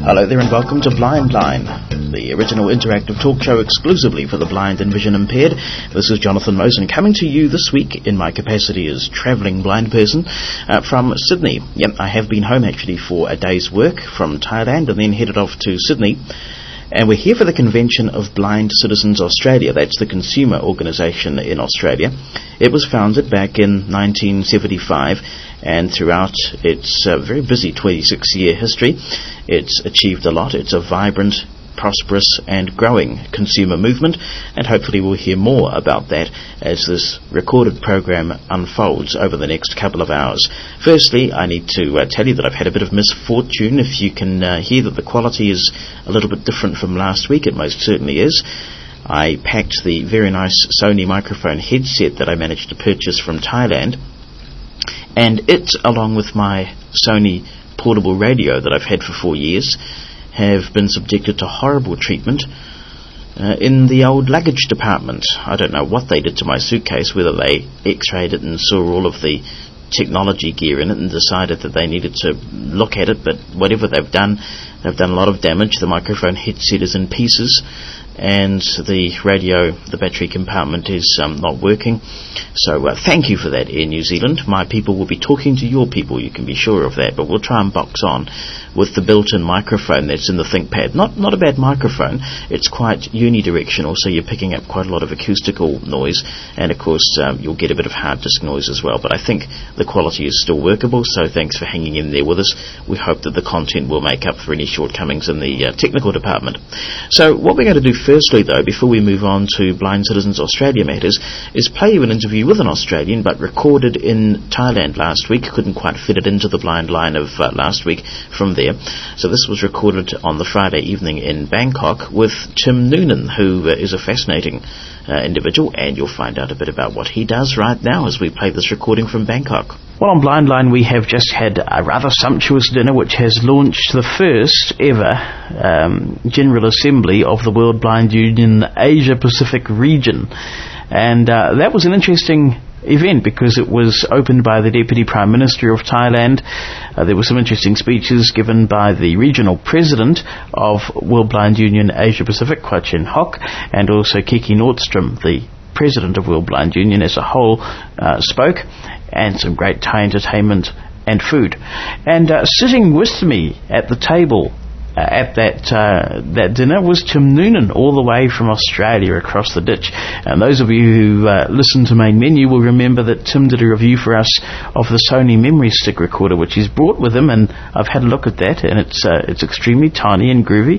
Hello there and welcome to Blind Line, the original interactive talk show exclusively for the blind and vision impaired. This is Jonathan Mosen coming to you this week in my capacity as travelling blind person from Sydney. Yep, I have been home actually for a day's work from Thailand and then headed off to Sydney. And we're here for the Convention of Blind Citizens Australia. That's the consumer organisation in Australia. It was founded back in 1975, and throughout its very busy 26-year history, it's achieved a lot. It's a vibrant, prosperous and growing consumer movement, and hopefully we'll hear more about that as this recorded program unfolds over the next couple of hours. Firstly, I need to tell you that I've had a bit of misfortune. If you can hear that the quality is a little bit different from last week, it most certainly is. I packed the very nice Sony microphone headset that I managed to purchase from Thailand, and it, along with my Sony portable radio that I've had for 4 years, have been subjected to horrible treatment in the old luggage department. I don't know what they did to my suitcase, whether they x-rayed it and saw all of the technology gear in it and decided that they needed to look at it, but whatever they've done a lot of damage. The microphone headset is in pieces, and the radio, the battery compartment is not working. So thank you for that, Air New Zealand. My people will be talking to your people, you can be sure of that, but we'll try and box on with the built-in microphone that's in the ThinkPad. Not a bad microphone. It's quite unidirectional, so you're picking up quite a lot of acoustical noise, and of course you'll get a bit of hard disk noise as well, but I think the quality is still workable, so thanks for hanging in there with us. We hope that the content will make up for any shortcomings in the technical department. So what we're going to do firstly, though, before we move on to Blind Citizens Australia matters, is play you an interview with an Australian, but recorded in Thailand last week. Couldn't quite fit it into the Blind Line of last week from there. So this was recorded on the Friday evening in Bangkok with Tim Noonan, who is a fascinating individual, and you'll find out a bit about what he does right now as we play this recording from Bangkok. Well, on Blind Line we have just had a rather sumptuous dinner which has launched the first ever General Assembly of the World Blind Union Asia Pacific region, and that was an interesting event because it was opened by the Deputy Prime Minister of Thailand. There were some interesting speeches given by the regional president of World Blind Union Asia Pacific, Kwachin Hock, and also Kiki Nordstrom, the president of World Blind Union as a whole, spoke, and some great Thai entertainment and food. And sitting with me at the table at that dinner was Tim Noonan, all the way from Australia across the ditch. And those of you who listen to Main Menu will remember that Tim did a review for us of the Sony memory stick recorder, which he's brought with him, and I've had a look at that, and it's extremely tiny and groovy,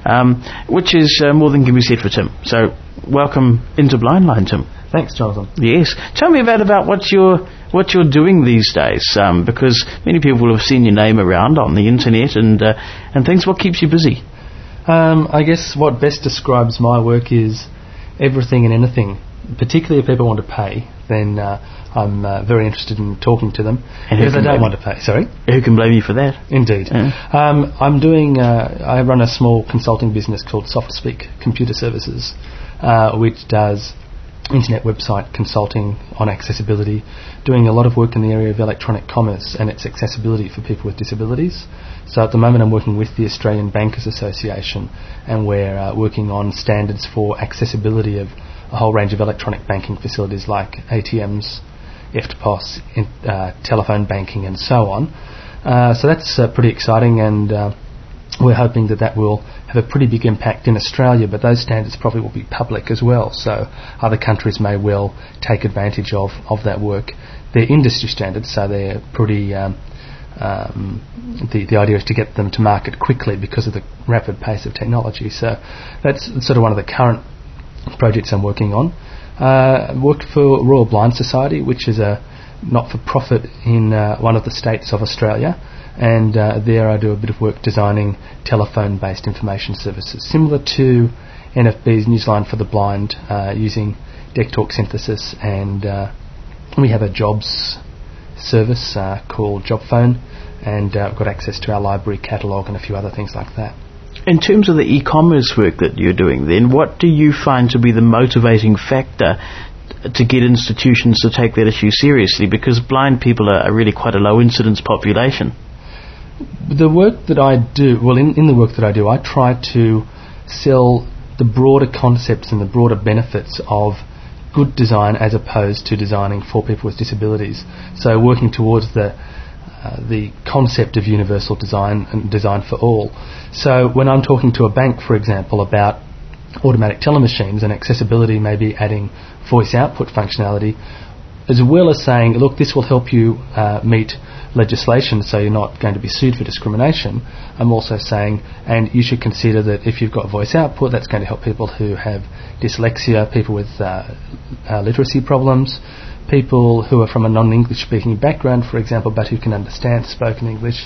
which is more than can be said for Tim. So welcome into Blind Line, Tim. Thanks, Jonathan. Yes. Tell me about what you're doing these days, because many people will have seen your name around on the internet and things. What keeps you busy? I guess what best describes my work is everything and anything. Particularly if people want to pay, then I'm very interested in talking to them. And because they don't want to pay. Sorry? Who can blame you for that? Indeed. Yeah. I run a small consulting business called SoftSpeak Computer Services, which does internet website consulting on accessibility, doing a lot of work in the area of electronic commerce and its accessibility for people with disabilities. So at the moment I'm working with the Australian Bankers Association, and we're working on standards for accessibility of a whole range of electronic banking facilities like ATMs, EFTPOS, telephone banking and so on. So that's pretty exciting, and we're hoping that will have a pretty big impact in Australia, but those standards probably will be public as well, so other countries may well take advantage of that work. They're industry standards, so they're pretty... the idea is to get them to market quickly because of the rapid pace of technology. So that's sort of one of the current projects I'm working on. Worked for Royal Blind Society, which is a not-for-profit in one of the states of Australia, and there I do a bit of work designing telephone-based information services, similar to NFB's Newsline for the Blind, using deck talk synthesis, and we have a jobs service called JobPhone, and we've got access to our library catalogue and a few other things like that. In terms of the e-commerce work that you're doing then, what do you find to be the motivating factor to get institutions to take that issue seriously? Because blind people are really quite a low incidence population. The work that I do, in the work that I do, I try to sell the broader concepts and the broader benefits of good design as opposed to designing for people with disabilities. So working towards the concept of universal design and design for all. So when I'm talking to a bank, for example, about automatic teller machines and accessibility, maybe adding voice output functionality, as well as saying, look, this will help you meet legislation so you're not going to be sued for discrimination, I'm also saying, and you should consider that if you've got voice output, that's going to help people who have dyslexia, people with literacy problems, people who are from a non-English speaking background, for example, but who can understand spoken English,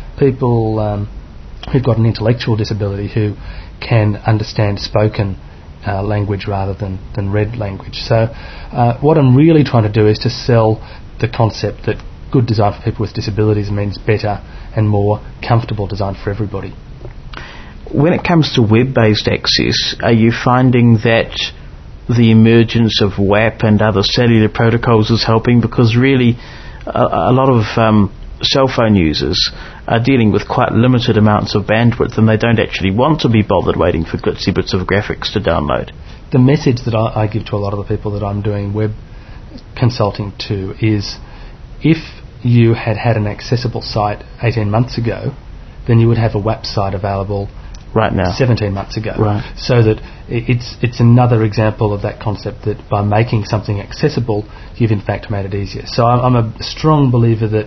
people who've got an intellectual disability who can understand spoken language rather than read language. So what I'm really trying to do is to sell the concept that good design for people with disabilities means better and more comfortable design for everybody. When it comes to web-based access, are you finding that the emergence of WAP and other cellular protocols is helping? Because really a lot of cell phone users are dealing with quite limited amounts of bandwidth, and they don't actually want to be bothered waiting for glitzy bits of graphics to download. The message that I give to a lot of the people that I'm doing web consulting to is, if you had an accessible site 18 months ago, then you would have a WAP site available right now, 17 months ago. Right. So that it's another example of that concept that by making something accessible, you've in fact made it easier. So I'm a strong believer that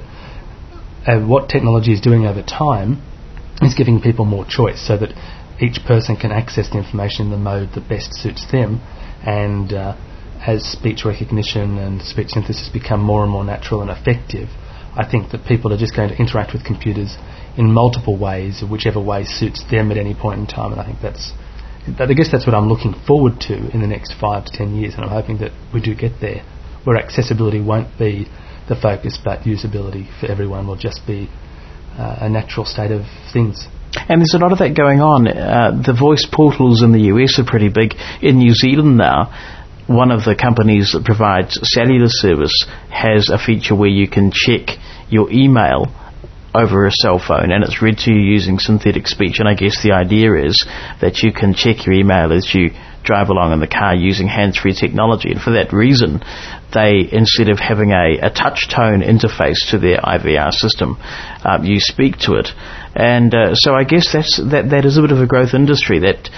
what technology is doing over time is giving people more choice, so that each person can access the information in the mode that best suits them. And as speech recognition and speech synthesis become more and more natural and effective, I think that people are just going to interact with computers in multiple ways, whichever way suits them at any point in time. And I guess that's what I'm looking forward to in the next 5 to 10 years, and I'm hoping that we do get there, where accessibility won't be the focus, but usability for everyone will just be a natural state of things. And there's a lot of that going on. The voice portals in the US are pretty big. In New Zealand now, one of the companies that provides cellular service has a feature where you can check your email over a cell phone, and it's read to you using synthetic speech. And I guess the idea is that you can check your email as you drive along in the car using hands-free technology. And for that reason, they, instead of having a touch tone interface to their IVR system, you speak to it. And so I guess that is a bit of a growth industry, that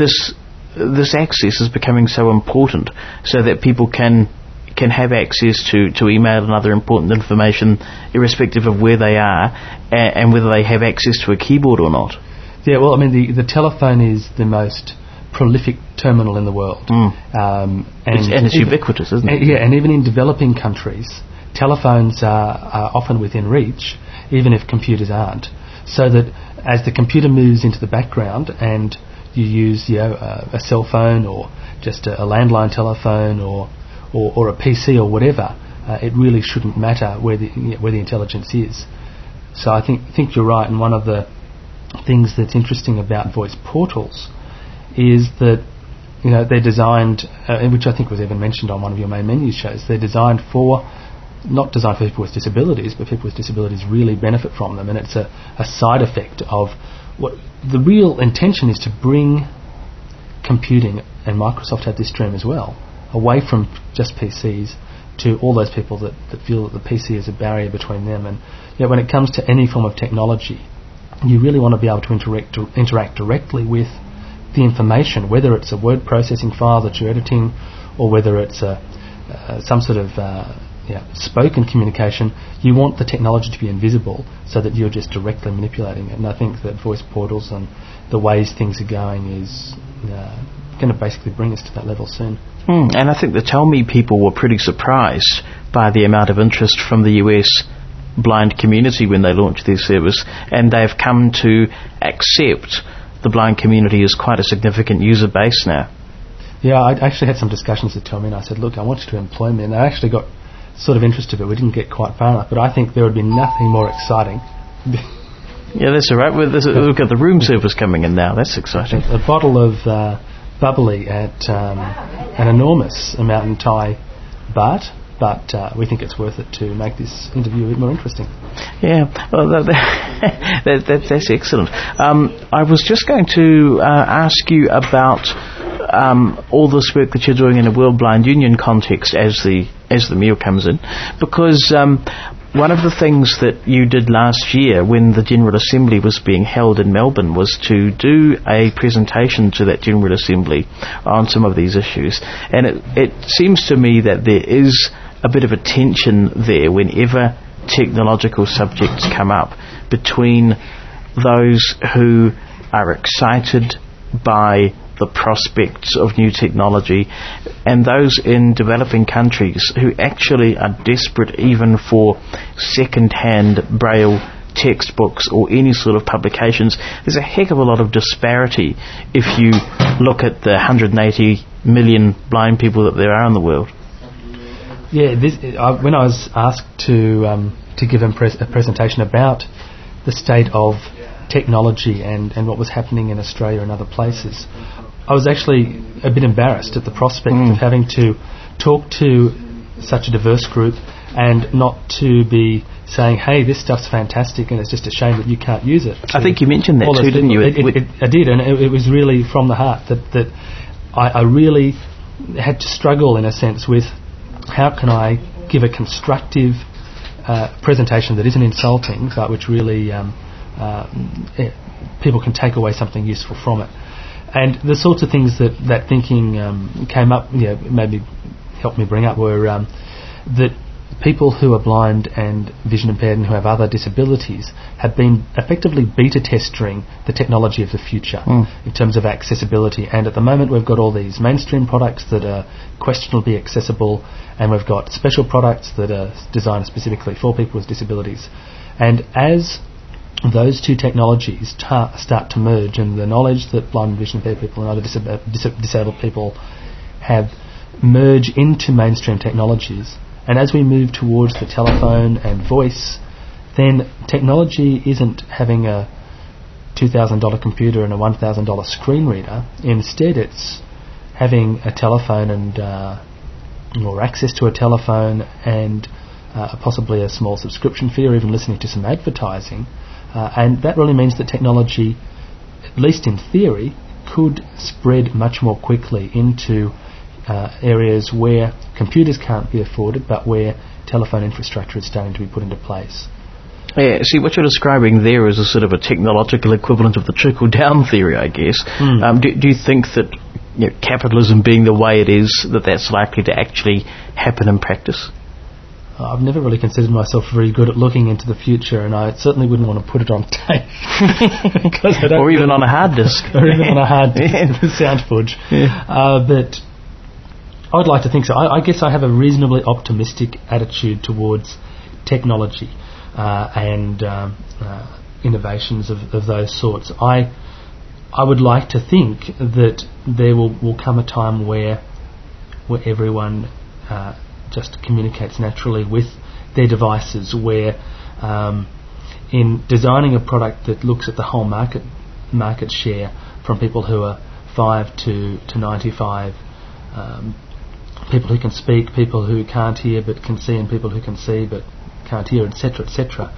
this access is becoming so important, so that people can have access to email and other important information irrespective of where they are and whether they have access to a keyboard or not. Yeah, well, I mean, the telephone is the most prolific terminal in the world. And it's ubiquitous, isn't it? Yeah, and even in developing countries, telephones are often within reach, even if computers aren't. So that as the computer moves into the background and you use a cell phone or just a landline telephone or a PC or whatever, it really shouldn't matter where the intelligence is. So I think you're right, and one of the things that's interesting about voice portals is that they're designed, which I think was even mentioned on one of your main menu shows, they're designed not designed for people with disabilities, but people with disabilities really benefit from them, and it's a side effect of what the real intention is, to bring computing, and Microsoft had this dream as well, away from just PCs to all those people that feel that the PC is a barrier between them. And when it comes to any form of technology, you really want to be able to interact directly with the information, whether it's a word processing file that you're editing, or whether it's some sort of spoken communication. You want the technology to be invisible so that you're just directly manipulating it. And I think that voice portals and the ways things are going is going to basically bring us to that level soon. And I think the Tell Me people were pretty surprised by the amount of interest from the US blind community when they launched their service, and they've come to accept the blind community as quite a significant user base now. Yeah, I actually had some discussions with Tell Me, and I said, look, I want you to employ me, and they actually got sort of interested, but we didn't get quite far enough. But I think there would be nothing more exciting. Yeah, that's all right. We've got the room service coming in now. That's exciting. A bottle of bubbly at an enormous amount in Thai baht, but we think it's worth it to make this interview a bit more interesting. Yeah, well, that's excellent. I was just going to ask you about all this work that you're doing in a World Blind Union context as the meal comes in, because one of the things that you did last year when the General Assembly was being held in Melbourne was to do a presentation to that General Assembly on some of these issues. And it seems to me that there is a bit of a tension there whenever technological subjects come up between those who are excited by the prospects of new technology and those in developing countries who actually are desperate even for second-hand Braille textbooks or any sort of publications. There's a heck of a lot of disparity if you look at the 180 million blind people that there are in the world. Yeah, when I was asked to give a presentation about the state of technology and what was happening in Australia and other places, I was actually a bit embarrassed at the prospect of having to talk to such a diverse group and not to be saying, hey, this stuff's fantastic and it's just a shame that you can't use it. I think you mentioned that too, didn't you? I did, and it was really from the heart that I really had to struggle in a sense with how can I give a constructive presentation that isn't insulting but which really people can take away something useful from it. And the sorts of things that thinking came up, maybe helped me bring up were that people who are blind and vision impaired and who have other disabilities have been effectively beta testing the technology of the future in terms of accessibility. And at the moment we've got all these mainstream products that are questionably accessible, and we've got special products that are designed specifically for people with disabilities. And as those two technologies start to merge, and the knowledge that blind and vision impaired people and other disabled people have merge into mainstream technologies, and as we move towards the telephone and voice, then technology isn't having a $2,000 computer and a $1,000 screen reader. Instead, it's having a telephone and or access to a telephone and possibly a small subscription fee, or even listening to some advertising. And that really means that technology, at least in theory, could spread much more quickly into areas where computers can't be afforded, but where telephone infrastructure is starting to be put into place. Yeah, see, what you're describing there is a sort of a technological equivalent of the trickle-down theory, I guess. Do you think that capitalism being the way it is, that's likely to actually happen in practice? I've never really considered myself very good at looking into the future, and I certainly wouldn't want to put it on tape. Or even on a hard disk. Or even on a hard disk with sound fudge. Yeah. But I would like to think so. I guess I have a reasonably optimistic attitude towards technology and innovations of those sorts. I would like to think that there will come a time where everyone just communicates naturally with their devices, where in designing a product that looks at the whole market share from people who are 5 to 95, people who can speak, people who can't hear but can see, and people who can see but can't hear, etc., etc.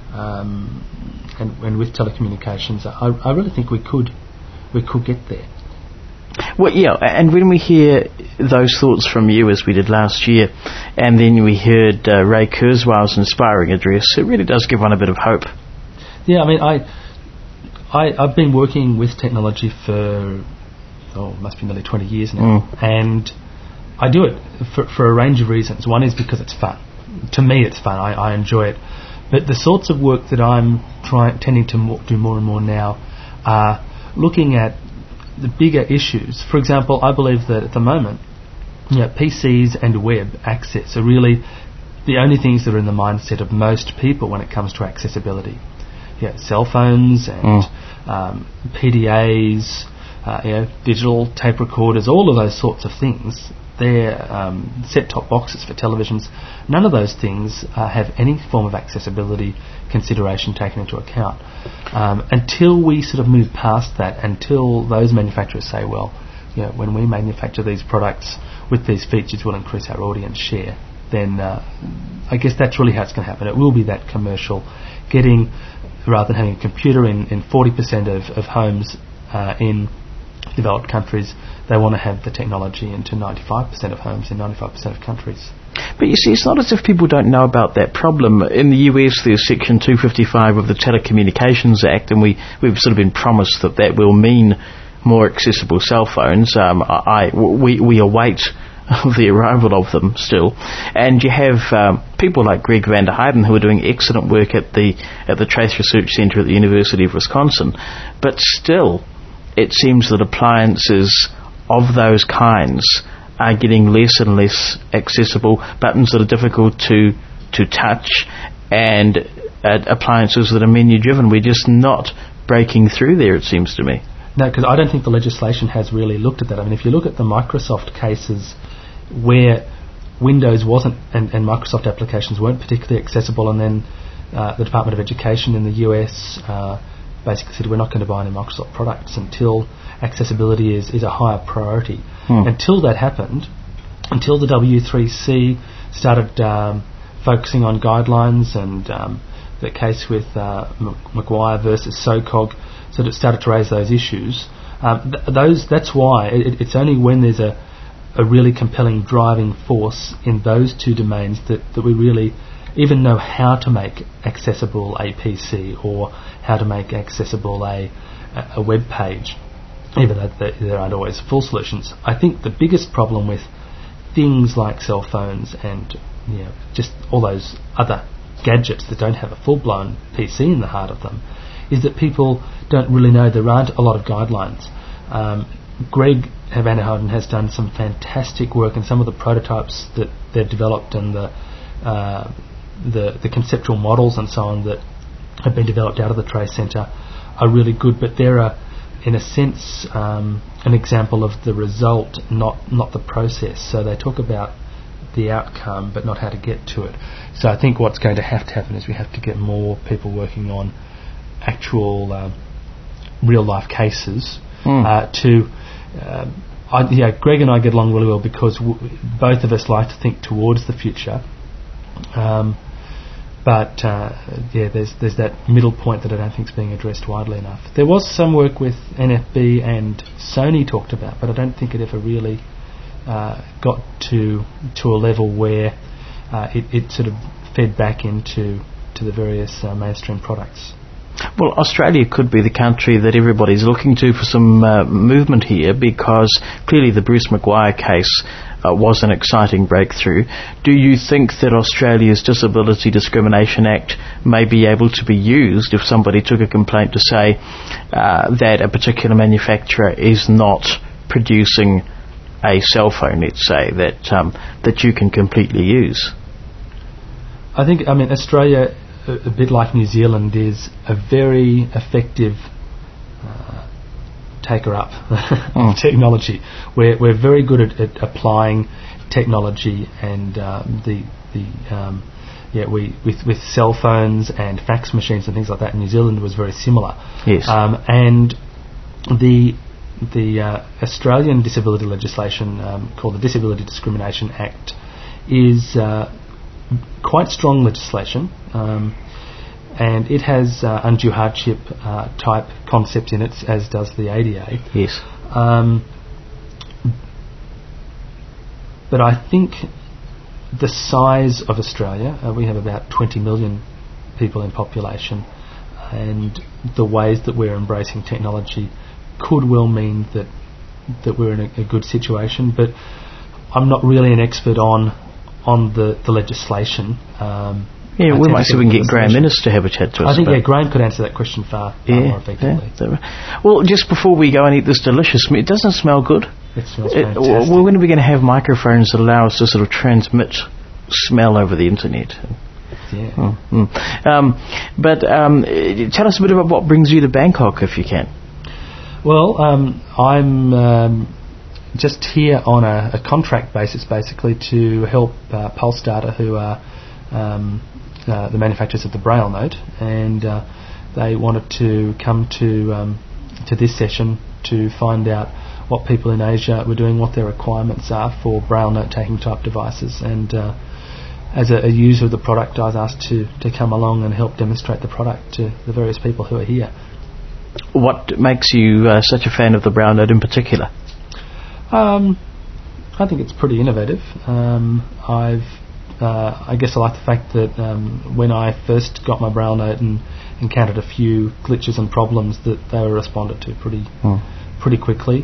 And with telecommunications, I really think we could get there. Well, yeah, and when we hear those thoughts from you, as we did last year, and then we heard Ray Kurzweil's inspiring address, it really does give one a bit of hope. Yeah, I mean, I've been working with technology for, it must be nearly 20 years now, and I do it for a range of reasons. One is because it's fun. To me, it's fun. I enjoy it. But the sorts of work that I'm tending to do more and more now are looking at the bigger issues. For example, I believe that at the moment, PCs and web access are really the only things that are in the mindset of most people when it comes to accessibility. Cell phones and PDAs, digital tape recorders, all of those sorts of things. They're set-top boxes for televisions. None of those things have any form of accessibility consideration taken into account. Until we sort of move past that, until those manufacturers say, well, when we manufacture these products with these features, we'll increase our audience share, then I guess that's really how it's going to happen. It will be that commercial, getting, rather than having a computer in 40% of homes in developed countries, they want to have the technology into 95% of homes in 95% of countries. But you see, it's not as if people don't know about that problem. In the US, there's Section 255 of the Telecommunications Act, and we've sort of been promised that will mean more accessible cell phones. We await the arrival of them still. And you have people like Greg van der Heijden who are doing excellent work at the Trace Research Centre at the University of Wisconsin. But still, it seems that appliances of those kinds are getting less and less accessible, buttons that are difficult to touch, and appliances that are menu-driven. We're just not breaking through there, it seems to me. No, because I don't think the legislation has really looked at that. I mean, if you look at the Microsoft cases where Windows wasn't and Microsoft applications weren't particularly accessible, and then the Department of Education in the US basically said we're not going to buy any Microsoft products until accessibility is a higher priority. Until that happened, until the W3C started focusing on guidelines, and the case with Maguire versus SOCOG, so that it started to raise those issues. That's why it's only when there's a really compelling driving force in those two domains that we really even know how to make accessible a PC or how to make accessible a web page, even though there aren't always full solutions. I think the biggest problem with things like cell phones and just all those other gadgets that don't have a full-blown PC in the heart of them is that people don't really know. There aren't a lot of guidelines. Greg van der Heijden has done some fantastic work, and some of the prototypes that they've developed and the conceptual models and so on that have been developed out of the Trace Centre are really good, but they're in a sense an example of the result, not the process. So they talk about the outcome but not how to get to it. So I think what's going to happen is we have to get more people working on actual real life cases Greg and I get along really well because both of us like to think towards the future, but there's that middle point that I don't think is being addressed widely enough. There was some work with NFB and Sony talked about, but I don't think it ever really got to a level where it sort of fed back into the various mainstream products. Well, Australia could be the country that everybody's looking to for some movement here, because clearly the Bruce Maguire case was an exciting breakthrough. Do you think that Australia's Disability Discrimination Act may be able to be used if somebody took a complaint to say that a particular manufacturer is not producing a cell phone, let's say, that you can completely use? I think, Australia, a bit like New Zealand, is a very effective taker-up technology. We're very good at applying technology, and with cell phones and fax machines and things like that. New Zealand was very similar. Yes. And the Australian disability legislation, called the Disability Discrimination Act, is quite strong legislation, and it has undue hardship type concepts in it, as does the ADA. Yes. But I think the size of Australia, we have about 20 million people in population, and the ways that we're embracing technology could well mean that we're in a good situation. But I'm not really an expert on the legislation. We might see if we can get Graham Innes to have a chat to us. I think Graham could answer that question far more effectively. Yeah. Well, just before we go and eat this delicious meat, it doesn't smell good. It smells fantastic. We're going to be going to have microphones that allow us to sort of transmit smell over the internet. Yeah. But tell us a bit about what brings you to Bangkok, if you can. Well, I'm just here on a contract basis, basically, to help Pulse Data, who are the manufacturers of the Braille Note, and they wanted to come to this session to find out what people in Asia were doing, what their requirements are for Braille Note taking type devices, and as a user of the product, I was asked to come along and help demonstrate the product to the various people who are here. What makes you such a fan of the brown note in particular? I think it's pretty innovative. I guess I like the fact that when I first got my brown note and encountered a few glitches and problems, that they were responded to pretty quickly.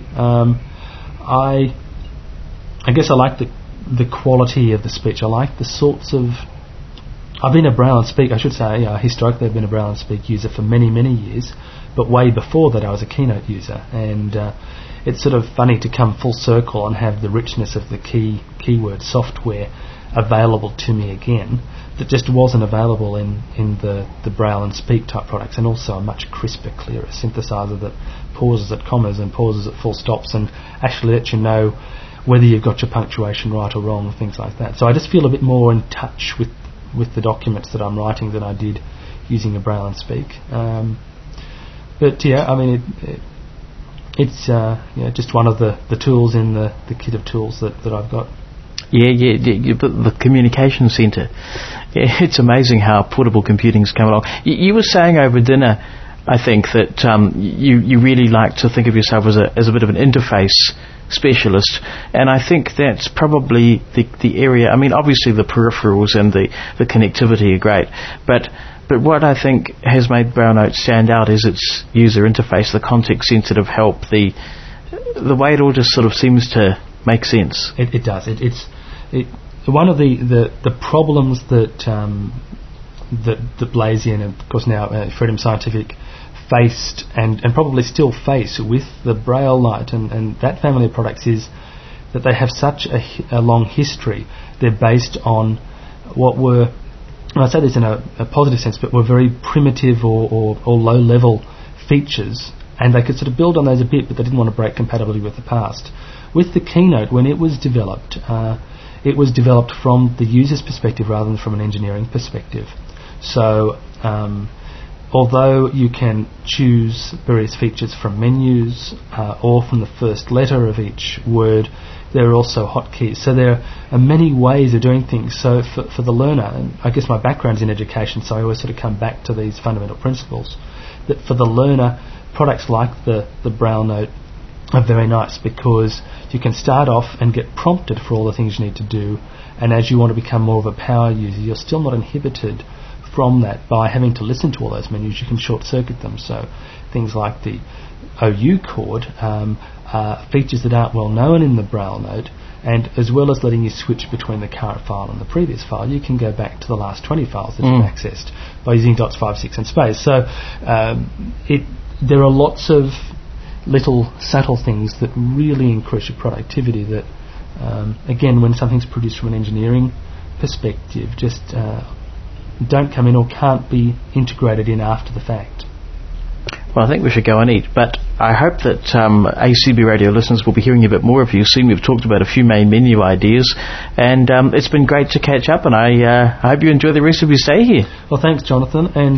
I guess I like the quality of the speech. I like the sorts of... I've been a Braille and Speak, I should say, historically I've been a Braille and Speak user for many, many years, but way before that I was a Keynote user, and it's sort of funny to come full circle and have the richness of the keyword software available to me again that just wasn't available in the Braille and Speak type products, and also a much crisper, clearer synthesizer that pauses at commas and pauses at full stops and actually lets you know whether you've got your punctuation right or wrong, things like that. So I just feel a bit more in touch with the documents that I'm writing than I did using a Braille and Speak. But yeah, I mean, it's just one of the tools in the kit of tools that I've got. The communication centre. Yeah, it's amazing how portable computing's come along. You were saying over dinner, I think, that you really like to think of yourself as a bit of an interface specialist, and I think that's probably the area. I mean, obviously the peripherals and the connectivity are great, but what I think has made Braille Note stand out is its user interface, the context-sensitive help, the way it all just sort of seems to make sense. It does. It's one of the problems that Blazion and of course now Freedom Scientific faced and probably still face with the Braille Light and that family of products is that they have such a long history. They're based on what were, and I say this in a positive sense, but were very primitive or low-level features, and they could sort of build on those a bit, but they didn't want to break compatibility with the past. With the Keynote, when it was developed from the user's perspective rather than from an engineering perspective. So although you can choose various features from menus or from the first letter of each word, there are also hotkeys. So there are many ways of doing things. So for the learner, and I guess my background's in education, so I always sort of come back to these fundamental principles, that for the learner, products like the Braille Note are very nice because you can start off and get prompted for all the things you need to do, and as you want to become more of a power user, you're still not inhibited from that by having to listen to all those menus. You can short-circuit them. So things like the OU chord are features that aren't well known in the Braille Note, and as well as letting you switch between the current file and the previous file, you can go back to the last 20 files that you've accessed by using dots 5, 6 and space. So there are lots of little subtle things that really increase your productivity that, again, when something's produced from an engineering perspective, just don't come in or can't be integrated in after the fact. Well, I think we should go and eat, but I hope that ACB Radio listeners will be hearing a bit more of you soon. We've talked about a few main menu ideas, and it's been great to catch up, and I hope you enjoy the rest of your stay here. Well, thanks, Jonathan, and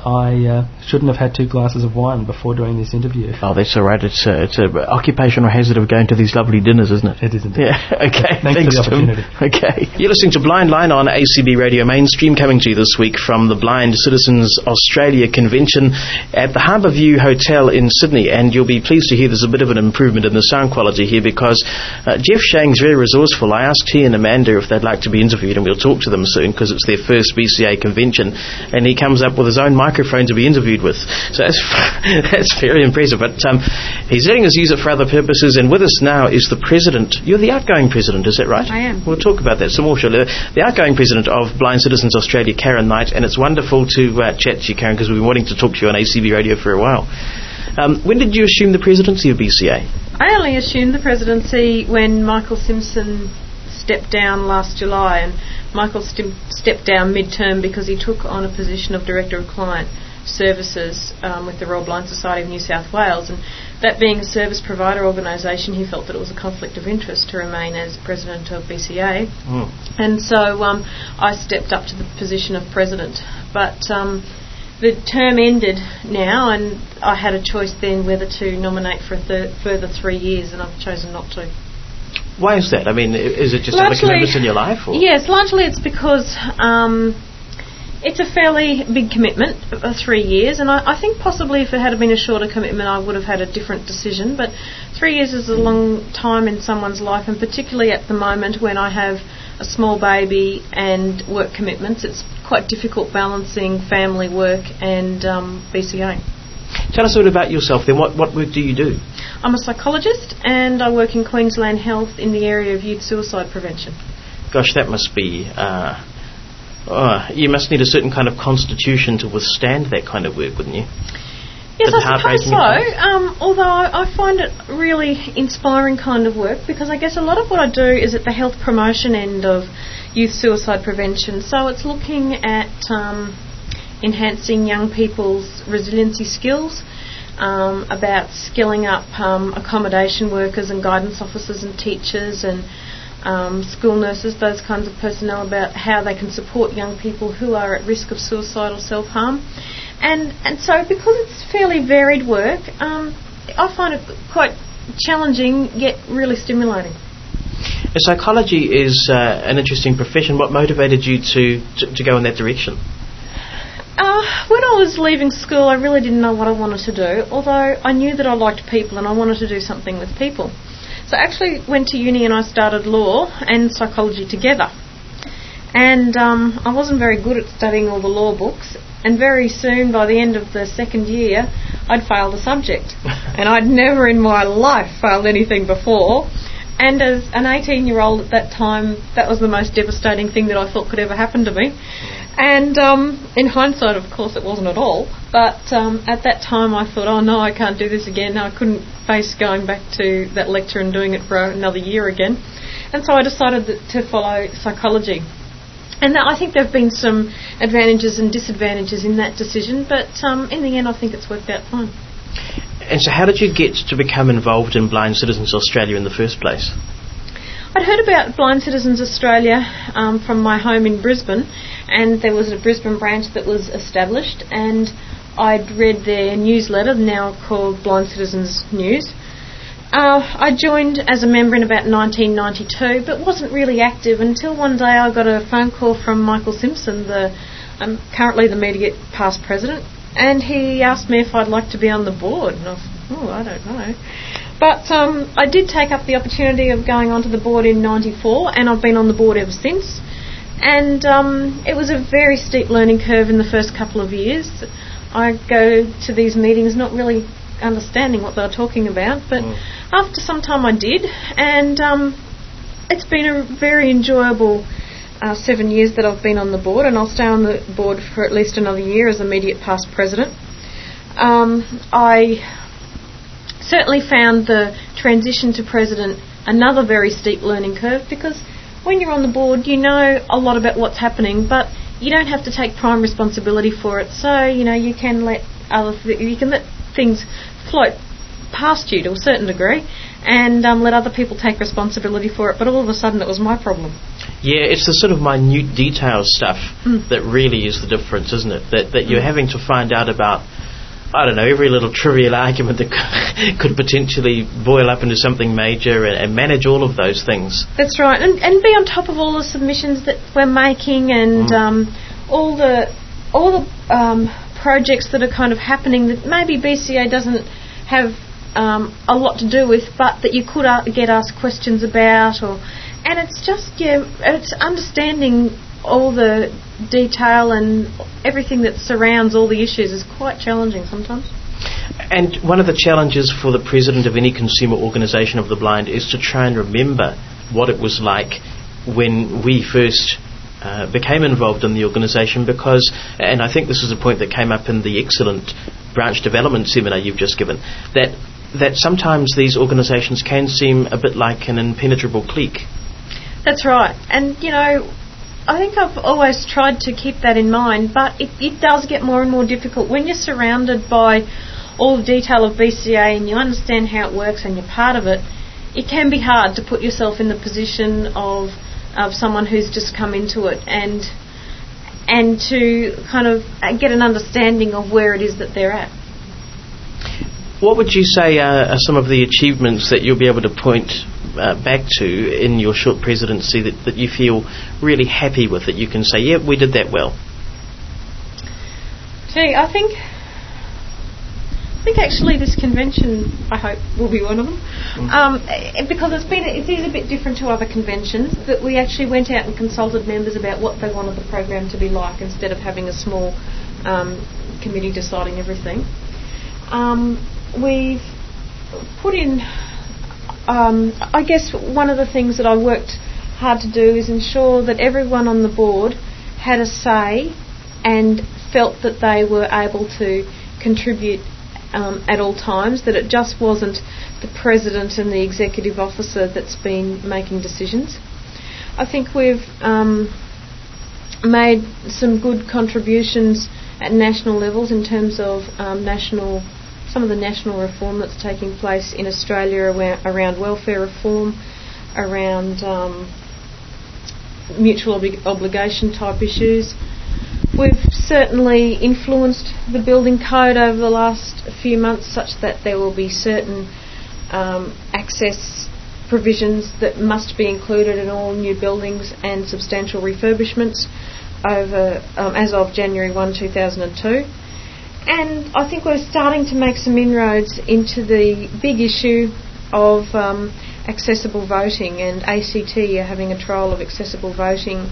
I shouldn't have had 2 glasses of wine before doing this interview. Oh, that's all right. It's an occupational hazard of going to these lovely dinners, isn't it? It is indeed. Yeah, okay. Thanks for the opportunity. Okay. You're listening to Blind Line on ACB Radio Mainstream, coming to you this week from the Blind Citizens Australia Convention at the Harbour View Hotel in Sydney, and you'll be pleased to hear there's a bit of an improvement in the sound quality here because Jeff Shang's very resourceful. I asked he and Amanda if they'd like to be interviewed, and we'll talk to them soon because it's their first BCA convention, and he comes up with his own microphone to be interviewed with. So that's very impressive. But he's letting us use it for other purposes, and with us now is the president. You're the outgoing president, is that right? I am. We'll talk about that some more shortly. The outgoing president of Blind Citizens Australia, Karen Knight, and it's wonderful to chat to you, Karen, because we've been wanting to talk to you on ACB Radio for a while. When did you assume the presidency of BCA? I only assumed the presidency when Michael Simpson stepped down last July, and Michael stepped down mid-term because he took on a position of Director of Client Services with the Royal Blind Society of New South Wales, and that being a service provider organisation, he felt that it was a conflict of interest to remain as president of BCA, and so I stepped up to the position of president. But the term ended now, and I had a choice then whether to nominate for a further 3 years, and I've chosen not to. Why is that? I mean, is it just other commitments in your life? Or? Yes, largely it's because it's a fairly big commitment, 3 years, and I think possibly if it had been a shorter commitment I would have had a different decision, but 3 years is a long time in someone's life, and particularly at the moment when I have a small baby and work commitments, it's quite difficult balancing family, work and BCA. Tell us a bit about yourself then. What work do you do? I'm a psychologist and I work in Queensland Health in the area of youth suicide prevention. Gosh, that must be... you must need a certain kind of constitution to withstand that kind of work, wouldn't you? Yes, I suppose so. Although I find it really inspiring kind of work, because I guess a lot of what I do is at the health promotion end of youth suicide prevention. So it's looking at enhancing young people's resiliency skills, about skilling up accommodation workers and guidance officers and teachers and school nurses, those kinds of personnel, about how they can support young people who are at risk of suicide or self-harm. And so because it's fairly varied work, I find it quite challenging yet really stimulating. Psychology is an interesting profession. What motivated you to go in that direction? When I was leaving school, I really didn't know what I wanted to do, although I knew that I liked people and I wanted to do something with people. So I actually went to uni and I started law and psychology together. And I wasn't very good at studying all the law books, and very soon, by the end of the second year, I'd failed a subject. And I'd never in my life failed anything before. And as an 18-year-old at that time, that was the most devastating thing that I thought could ever happen to me. And in hindsight, of course, it wasn't at all. But at that time, I thought, oh no, I can't do this again. I couldn't face going back to that lecture and doing it for another year again. And so I decided to follow psychology. And I think there have been some advantages and disadvantages in that decision, but in the end I think it's worked out fine. And so how did you get to become involved in Blind Citizens Australia in the first place? I'd heard about Blind Citizens Australia from my home in Brisbane, and there was a Brisbane branch that was established, and I'd read their newsletter, now called Blind Citizens News. I joined as a member in about 1992, but wasn't really active until one day I got a phone call from Michael Simpson, currently the immediate past president, and he asked me if I'd like to be on the board. And I thought, I don't know. But I did take up the opportunity of going onto the board in 94, and I've been on the board ever since. And it was a very steep learning curve in the first couple of years. I go to these meetings not really understanding what they were talking about, but after some time I did, and it's been a very enjoyable 7 years that I've been on the board, and I'll stay on the board for at least another year as immediate past president. I certainly found the transition to president another very steep learning curve, because when you're on the board you know a lot about what's happening, but you don't have to take prime responsibility for it, so you can let things float past you to a certain degree and let other people take responsibility for it, but all of a sudden it was my problem. Yeah, it's the sort of minute detail stuff that really is the difference, isn't it? That you're having to find out about, I don't know, every little trivial argument that could potentially boil up into something major, and manage all of those things. That's right, and be on top of all the submissions that we're making, and all the projects that are kind of happening that maybe BCA doesn't have a lot to do with, but that you could get asked questions about, and it's just it's understanding all the detail and everything that surrounds all the issues is quite challenging sometimes. And one of the challenges for the president of any consumer organisation of the blind is to try and remember what it was like when we first became involved in the organisation, because, and I think this is a point that came up in the excellent branch development seminar you've just given, that sometimes these organisations can seem a bit like an impenetrable clique. That's right, and I think I've always tried to keep that in mind, but it does get more and more difficult when you're surrounded by all the detail of BCA and you understand how it works and you're part of it. It can be hard to put yourself in the position of someone who's just come into it and to kind of get an understanding of where it is that they're at. What would you say are some of the achievements that you'll be able to point back to in your short presidency that you feel really happy with, that you can say, yeah, we did that well? Gee, I think actually this convention, I hope, will be one of them, because it is a bit different to other conventions, that we actually went out and consulted members about what they wanted the program to be like, instead of having a small committee deciding everything. We've put in, I guess one of the things that I worked hard to do is ensure that everyone on the board had a say and felt that they were able to contribute at all times, that it just wasn't the president and the executive officer that's been making decisions. I think we've made some good contributions at national levels in terms of some of the national reform that's taking place in Australia around welfare reform, around mutual obligation type issues. We've certainly influenced the building code over the last few months, such that there will be certain access provisions that must be included in all new buildings and substantial refurbishments over as of January 1, 2002. And I think we're starting to make some inroads into the big issue of accessible voting, and ACT are having a trial of accessible voting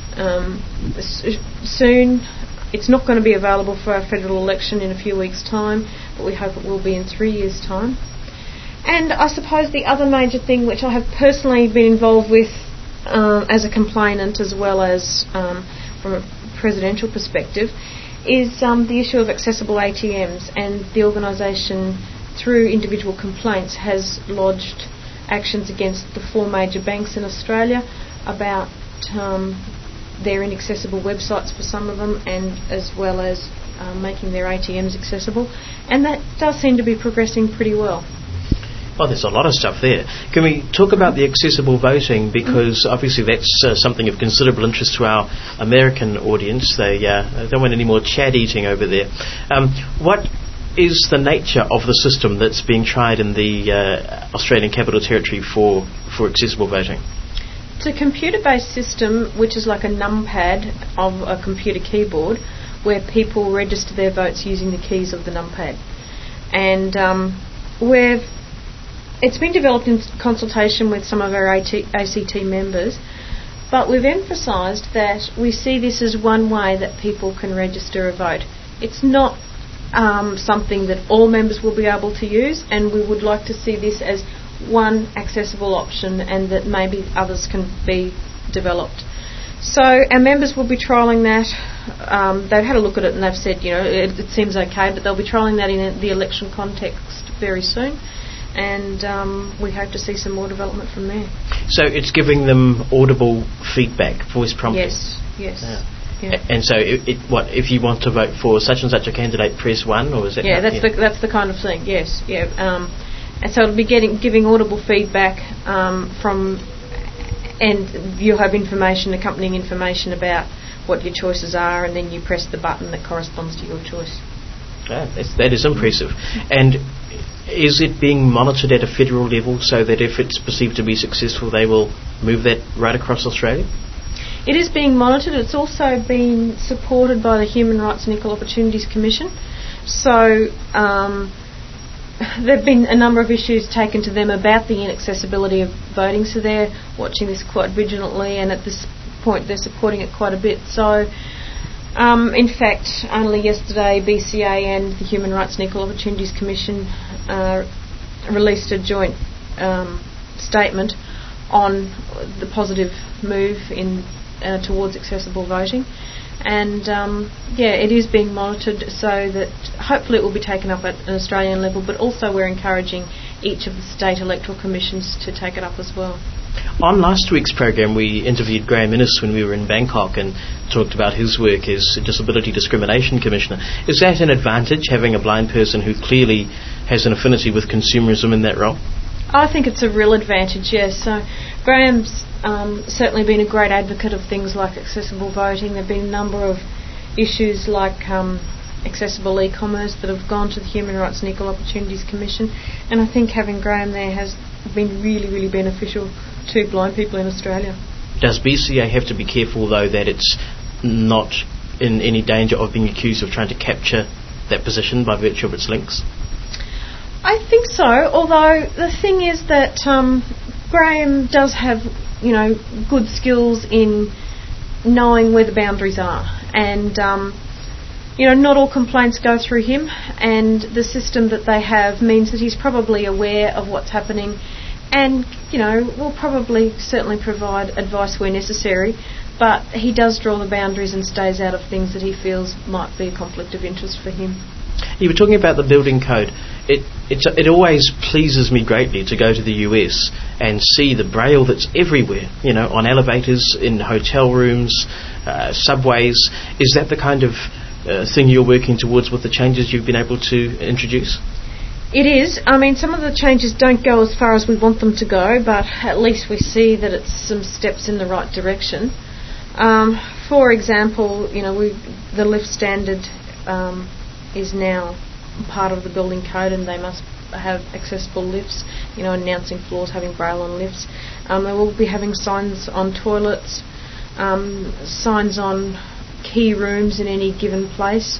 soon. It's not going to be available for our federal election in a few weeks' time, but we hope it will be in 3 years' time. And I suppose the other major thing, which I have personally been involved with as a complainant as well as from a presidential perspective, is the issue of accessible ATMs, and the organisation, through individual complaints, has lodged actions against the 4 major banks in Australia about their inaccessible websites for some of them, and as well as making their ATMs accessible, and that does seem to be progressing pretty well. Well, there's a lot of stuff there. Can we talk about the accessible voting, because obviously that's something of considerable interest to our American audience. They don't want any more Chad eating over there. What is the nature of the system that's being tried in the Australian Capital Territory for accessible voting? It's a computer-based system, which is like a numpad of a computer keyboard, where people register their votes using the keys of the numpad. And it's been developed in consultation with some of our ACT members, but we've emphasised that we see this as one way that people can register a vote. It's not something that all members will be able to use, and we would like to see this as one accessible option, and that maybe others can be developed. So our members will be trialling that. They've had a look at it and they've said, it seems okay, but they'll be trialling that in the election context very soon. And we hope to see some more development from there. So it's giving them audible feedback, voice prompting? Yes. Yeah. And so if you want to vote for such and such a candidate, press 1, or is that... Yeah, that's the kind of thing, yes. Yeah. And so it'll be giving audible feedback from... And you'll have accompanying information about what your choices are, and then you press the button that corresponds to your choice. That is impressive. And is it being monitored at a federal level, so that if it's perceived to be successful, they will move that right across Australia? It is being monitored. It's also been supported by the Human Rights and Equal Opportunities Commission. So there have been a number of issues taken to them about the inaccessibility of voting, so they're watching this quite vigilantly, and at this point they're supporting it quite a bit. So in fact, only yesterday BCA and the Human Rights and Equal Opportunities Commission released a joint statement on the positive move towards accessible voting. And it is being monitored, so that hopefully it will be taken up at an Australian level, but also we're encouraging each of the state electoral commissions to take it up as well. On last week's program, we interviewed Graham Innes when we were in Bangkok and talked about his work as a Disability Discrimination Commissioner. Is that an advantage, having a blind person who clearly has an affinity with consumerism in that role? I think it's a real advantage, yes. So Graham's certainly been a great advocate of things like accessible voting. There have been a number of issues like accessible e-commerce that have gone to the Human Rights and Equal Opportunities Commission, and I think having Graham there has have been really, really beneficial to blind people in Australia. Does BCA have to be careful, though, that it's not in any danger of being accused of trying to capture that position by virtue of its links? I think so, although the thing is that Graham does have, good skills in knowing where the boundaries are, and not all complaints go through him, and the system that they have means that he's probably aware of what's happening, and will probably certainly provide advice where necessary, but he does draw the boundaries and stays out of things that he feels might be a conflict of interest for him. You were talking about the building code. It always pleases me greatly to go to the US and see the braille that's everywhere, on elevators, in hotel rooms, subways. Is that the kind of thing you're working towards with the changes you've been able to introduce? It is. I mean, some of the changes don't go as far as we want them to go, but at least we see that it's some steps in the right direction. For example, the lift standard is now part of the building code, and they must have accessible lifts, announcing floors having braille on lifts. They will be having signs on toilets, signs on key rooms in any given place,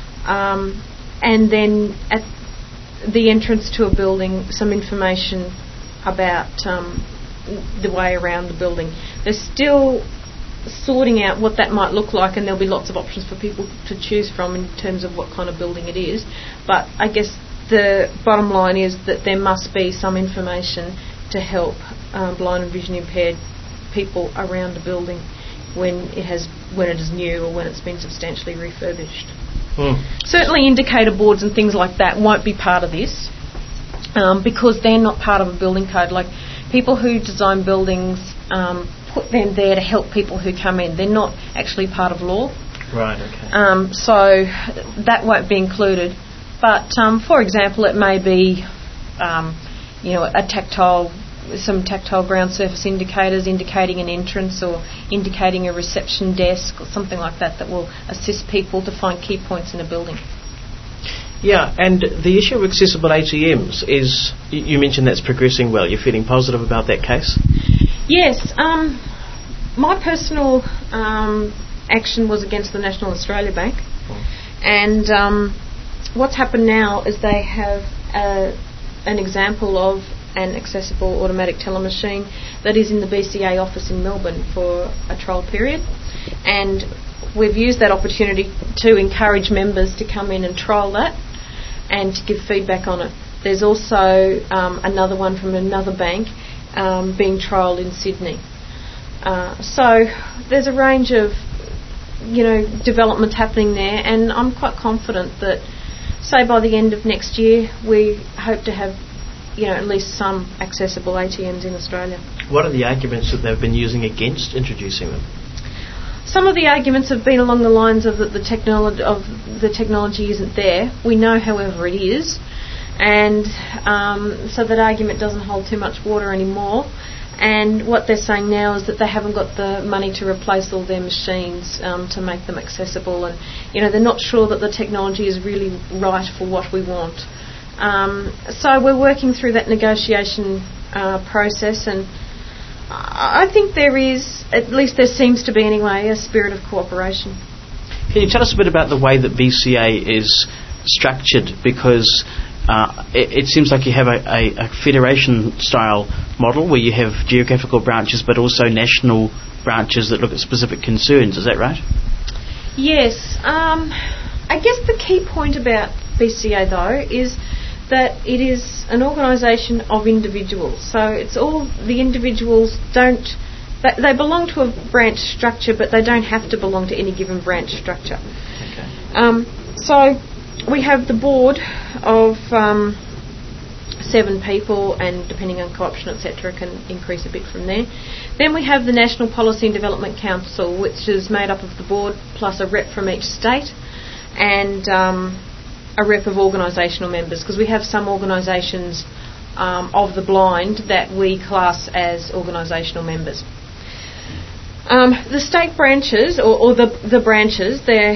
and then at the entrance to a building, some information about the way around the building. They're still sorting out what that might look like, and there'll be lots of options for people to choose from in terms of what kind of building it is. But I guess the bottom line is that there must be some information to help blind and vision impaired people around a building when it is new or when it's been substantially refurbished. Certainly indicator boards and things like that won't be part of this because they're not part of a building code. Like, people who design buildings put them there to help people who come in. They're not actually part of law. Right, okay. So that won't be included. But, for example, it may be, some tactile ground surface indicators indicating an entrance or indicating a reception desk or something like that will assist people to find key points in a building. Yeah, and the issue of accessible ATMs is, you mentioned that's progressing well. You're feeling positive about that case? Yes. My personal action was against the National Australia Bank, and what's happened now is they have an example of an accessible automatic teller machine that is in the BCA office in Melbourne for a trial period, and we've used that opportunity to encourage members to come in and trial that and to give feedback on it. There's also another one from another bank being trialled in Sydney. So there's a range of development happening there, and I'm quite confident that, say, by the end of next year we hope to have at least some accessible ATMs in Australia. What are the arguments that they've been using against introducing them? Some of the arguments have been along the lines of that the technology isn't there. We know, however, it is, and so that argument doesn't hold too much water anymore. And what they're saying now is that they haven't got the money to replace all their machines to make them accessible, and they're not sure that the technology is really right for what we want. So we're working through that negotiation process, and I think there is, at least there seems to be anyway, a spirit of cooperation. Can you tell us a bit about the way that BCA is structured? Because it seems like you have a federation-style model where you have geographical branches but also national branches that look at specific concerns. Is that right? Yes. I guess the key point about BCA, though, is that it is an organisation of individuals. So it's all the individuals they belong to a branch structure, but they don't have to belong to any given branch structure. Okay. So we have the board of 7 people, and depending on co-option, etc., can increase a bit from there. Then we have the National Policy and Development Council, which is made up of the board plus a rep from each state, and a rep of organisational members, because we have some organisations of the blind that we class as organisational members. The state branches, or the branches, they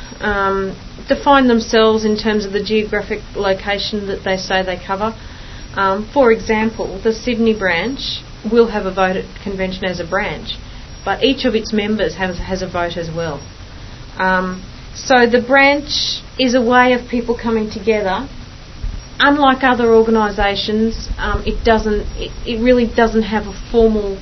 define themselves in terms of the geographic location that they say they cover. For example, the Sydney branch will have a vote at convention as a branch, but each of its members has a vote as well. So the branch is a way of people coming together. Unlike other organisations, it really doesn't have a formal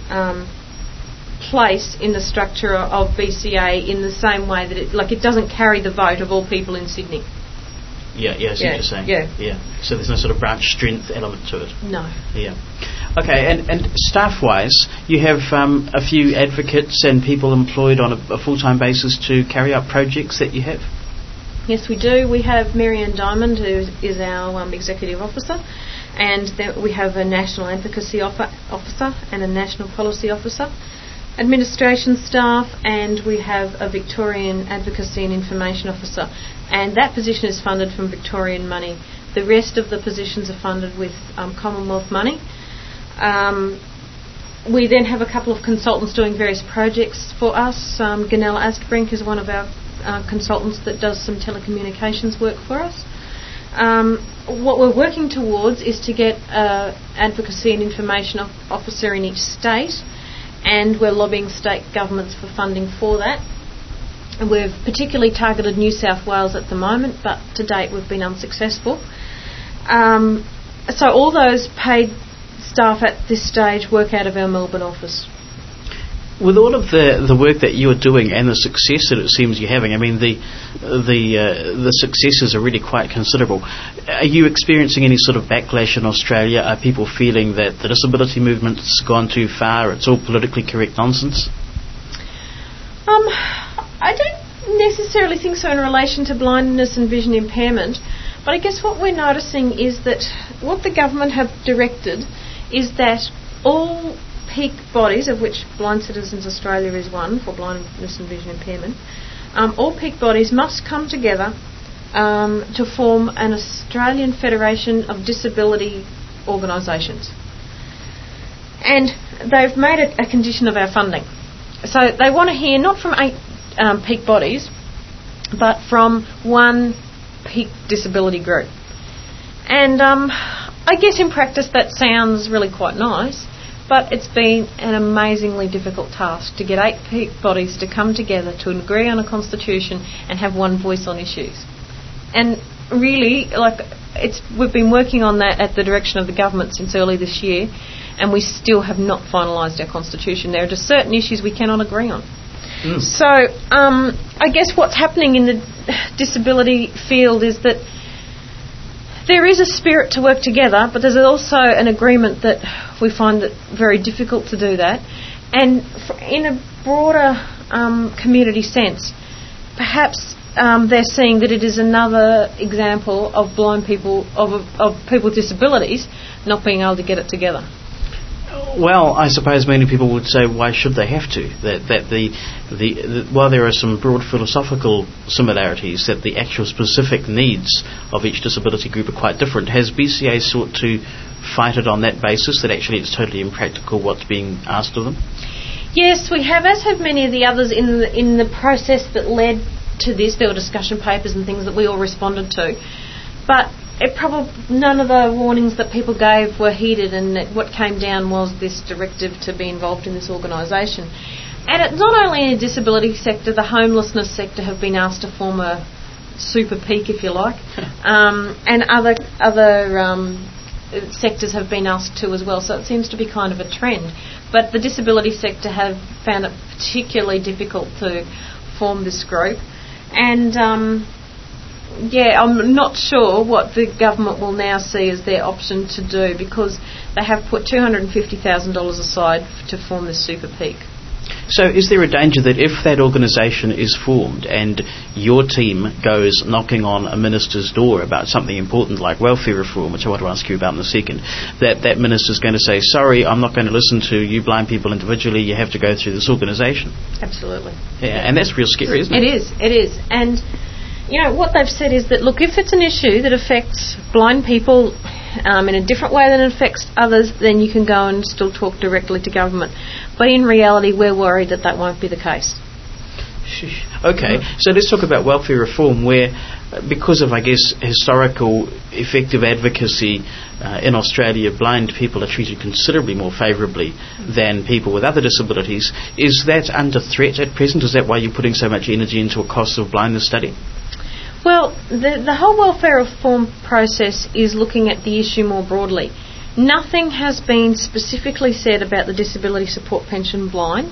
place in the structure of BCA in the same way that it doesn't carry the vote of all people in Sydney. Yeah, I see what you're saying. Yeah. So there's no sort of branch strength element to it. No. Yeah. Okay, and staff-wise, you have a few advocates and people employed on a full-time basis to carry out projects that you have? Yes, we do. We have Marianne Diamond, who is our executive officer, and we have a national advocacy officer and a national policy officer, administration staff, and we have a Victorian advocacy and information officer. And that position is funded from Victorian money. The rest of the positions are funded with Commonwealth money. We then have a couple of consultants doing various projects for us. Ganella Askebrink is one of our consultants that does some telecommunications work for us. What we're working towards is to get an advocacy and information officer in each state, and we're lobbying state governments for funding for that. And we've particularly targeted New South Wales at the moment, but to date we've been unsuccessful. So all those paid staff at this stage work out of our Melbourne office. With all of the work that you're doing and the success that it seems you're having, I mean, the successes are really quite considerable. Are you experiencing any sort of backlash in Australia? Are people feeling that the disability movement's gone too far, it's all politically correct nonsense? I don't necessarily think so in relation to blindness and vision impairment, but I guess what we're noticing is that what the government have directed is that all peak bodies, of which Blind Citizens Australia is one for blindness and vision impairment, all peak bodies must come together to form an Australian Federation of Disability Organisations. And they've made it a condition of our funding. So they want to hear not from 8 peak bodies, but from one peak disability group. And I guess in practice that sounds really quite nice, but it's been an amazingly difficult task to get 8 peak bodies to come together to agree on a constitution and have one voice on issues. And really, we've been working on that at the direction of the government since early this year, and we still have not finalised our constitution. There are just certain issues we cannot agree on. So I guess what's happening in the disability field is that there is a spirit to work together, but there's also an agreement that we find it very difficult to do that. And in a broader community sense, perhaps they're seeing that it is another example of blind people, of people with disabilities, not being able to get it together. Well, I suppose many people would say, why should they have to? While there are some broad philosophical similarities, that the actual specific needs of each disability group are quite different. Has BCA sought to fight it on that basis, that actually it's totally impractical what's being asked of them? Yes, we have, as have many of the others in the process that led to this. There were discussion papers and things that we all responded to. But none of the warnings that people gave were heeded, and what came down was this directive to be involved in this organisation. And it's not only in the disability sector, the homelessness sector have been asked to form a super peak, if you like, and other sectors have been asked to as well, so it seems to be kind of a trend. But the disability sector have found it particularly difficult to form this group, and I'm not sure what the government will now see as their option to do, because they have put $250,000 aside to form this super peak. So is there a danger that if that organisation is formed and your team goes knocking on a minister's door about something important like welfare reform, which I want to ask you about in a second, that minister's going to say, sorry, I'm not going to listen to you blind people individually, you have to go through this organisation? Absolutely. Yeah, and that's real scary, isn't it? It is. And what they've said is that, look, if it's an issue that affects blind people in a different way than it affects others, then you can go and still talk directly to government. But in reality, we're worried that won't be the case. Okay, so let's talk about welfare reform, where, because of, I guess, historical effective advocacy in Australia, blind people are treated considerably more favourably than people with other disabilities. Is that under threat at present? Is that why you're putting so much energy into a cost of blindness study? Well, the whole welfare reform process is looking at the issue more broadly. Nothing has been specifically said about the disability support pension blind,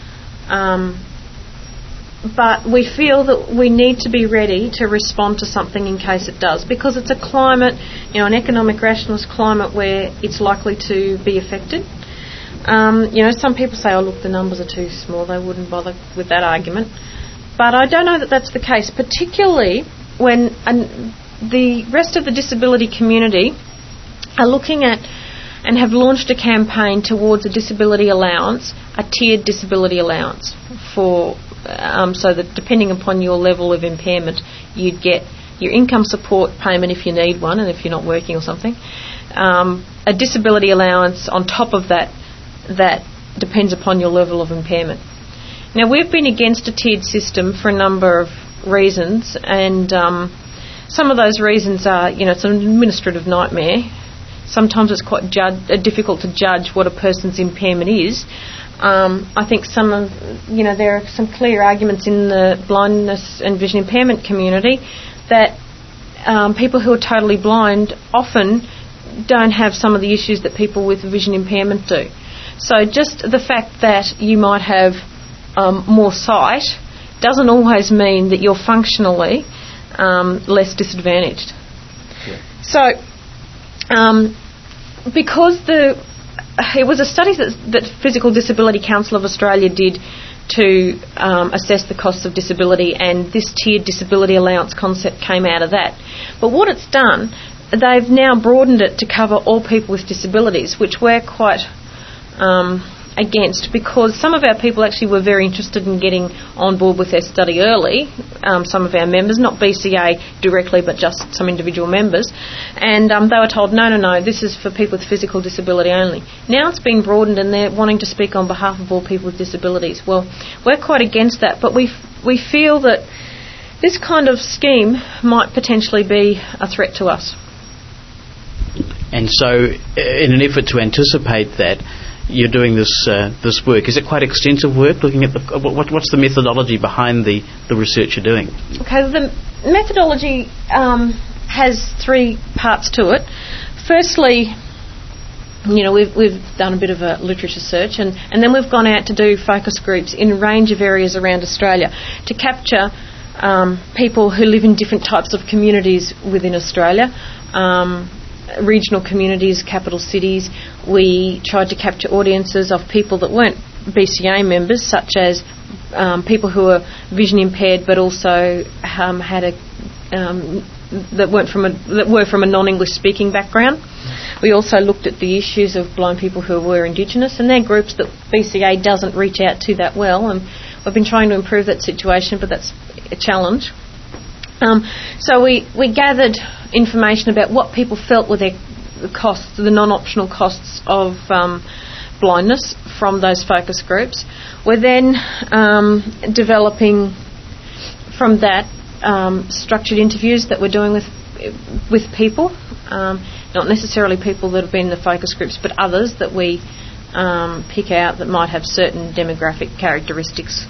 but we feel that we need to be ready to respond to something in case it does, because it's a climate, an economic rationalist climate where it's likely to be affected. Some people say, oh look, the numbers are too small, they wouldn't bother with that argument. But I don't know that that's the case, particularly when the rest of the disability community are looking at and have launched a campaign towards a disability allowance, a tiered disability allowance, for so that depending upon your level of impairment, you'd get your income support payment if you need one and if you're not working or something, a disability allowance on top of that depends upon your level of impairment. Now, we've been against a tiered system for a number of reasons, and some of those reasons are, it's an administrative nightmare. Sometimes it's quite difficult to judge what a person's impairment is. I think there are some clear arguments in the blindness and vision impairment community that people who are totally blind often don't have some of the issues that people with vision impairment do. So just the fact that you might have more sight doesn't always mean that you're functionally less disadvantaged. Yeah. So, because it was a study that Physical Disability Council of Australia did to assess the costs of disability, and this tiered disability allowance concept came out of that. But what it's done, they've now broadened it to cover all people with disabilities, which we're quite against, because some of our people actually were very interested in getting on board with their study early, some of our members, not BCA directly but just some individual members, and they were told no, this is for people with physical disability only. Now it's been broadened and they're wanting to speak on behalf of all people with disabilities. Well, we're quite against that, but we feel that this kind of scheme might potentially be a threat to us. And so, in an effort to anticipate that, you're doing this work. Is it quite extensive work, looking at what's the methodology behind the research you're doing? Okay, the methodology has three parts to it. Firstly, we've done a bit of a literature search, and then we've gone out to do focus groups in a range of areas around Australia to capture people who live in different types of communities within Australia. Regional communities, capital cities. We tried to capture audiences of people that weren't BCA members, such as people who are vision impaired but also that were from a non-English speaking background. We also looked at the issues of blind people who were Indigenous, and they're groups that BCA doesn't reach out to that well, and we've been trying to improve that situation, but that's a challenge. So we gathered information about what people felt were their costs, the non-optional costs of blindness from those focus groups. We're then developing from that structured interviews that we're doing with people, not necessarily people that have been in the focus groups, but others that we pick out that might have certain demographic characteristics.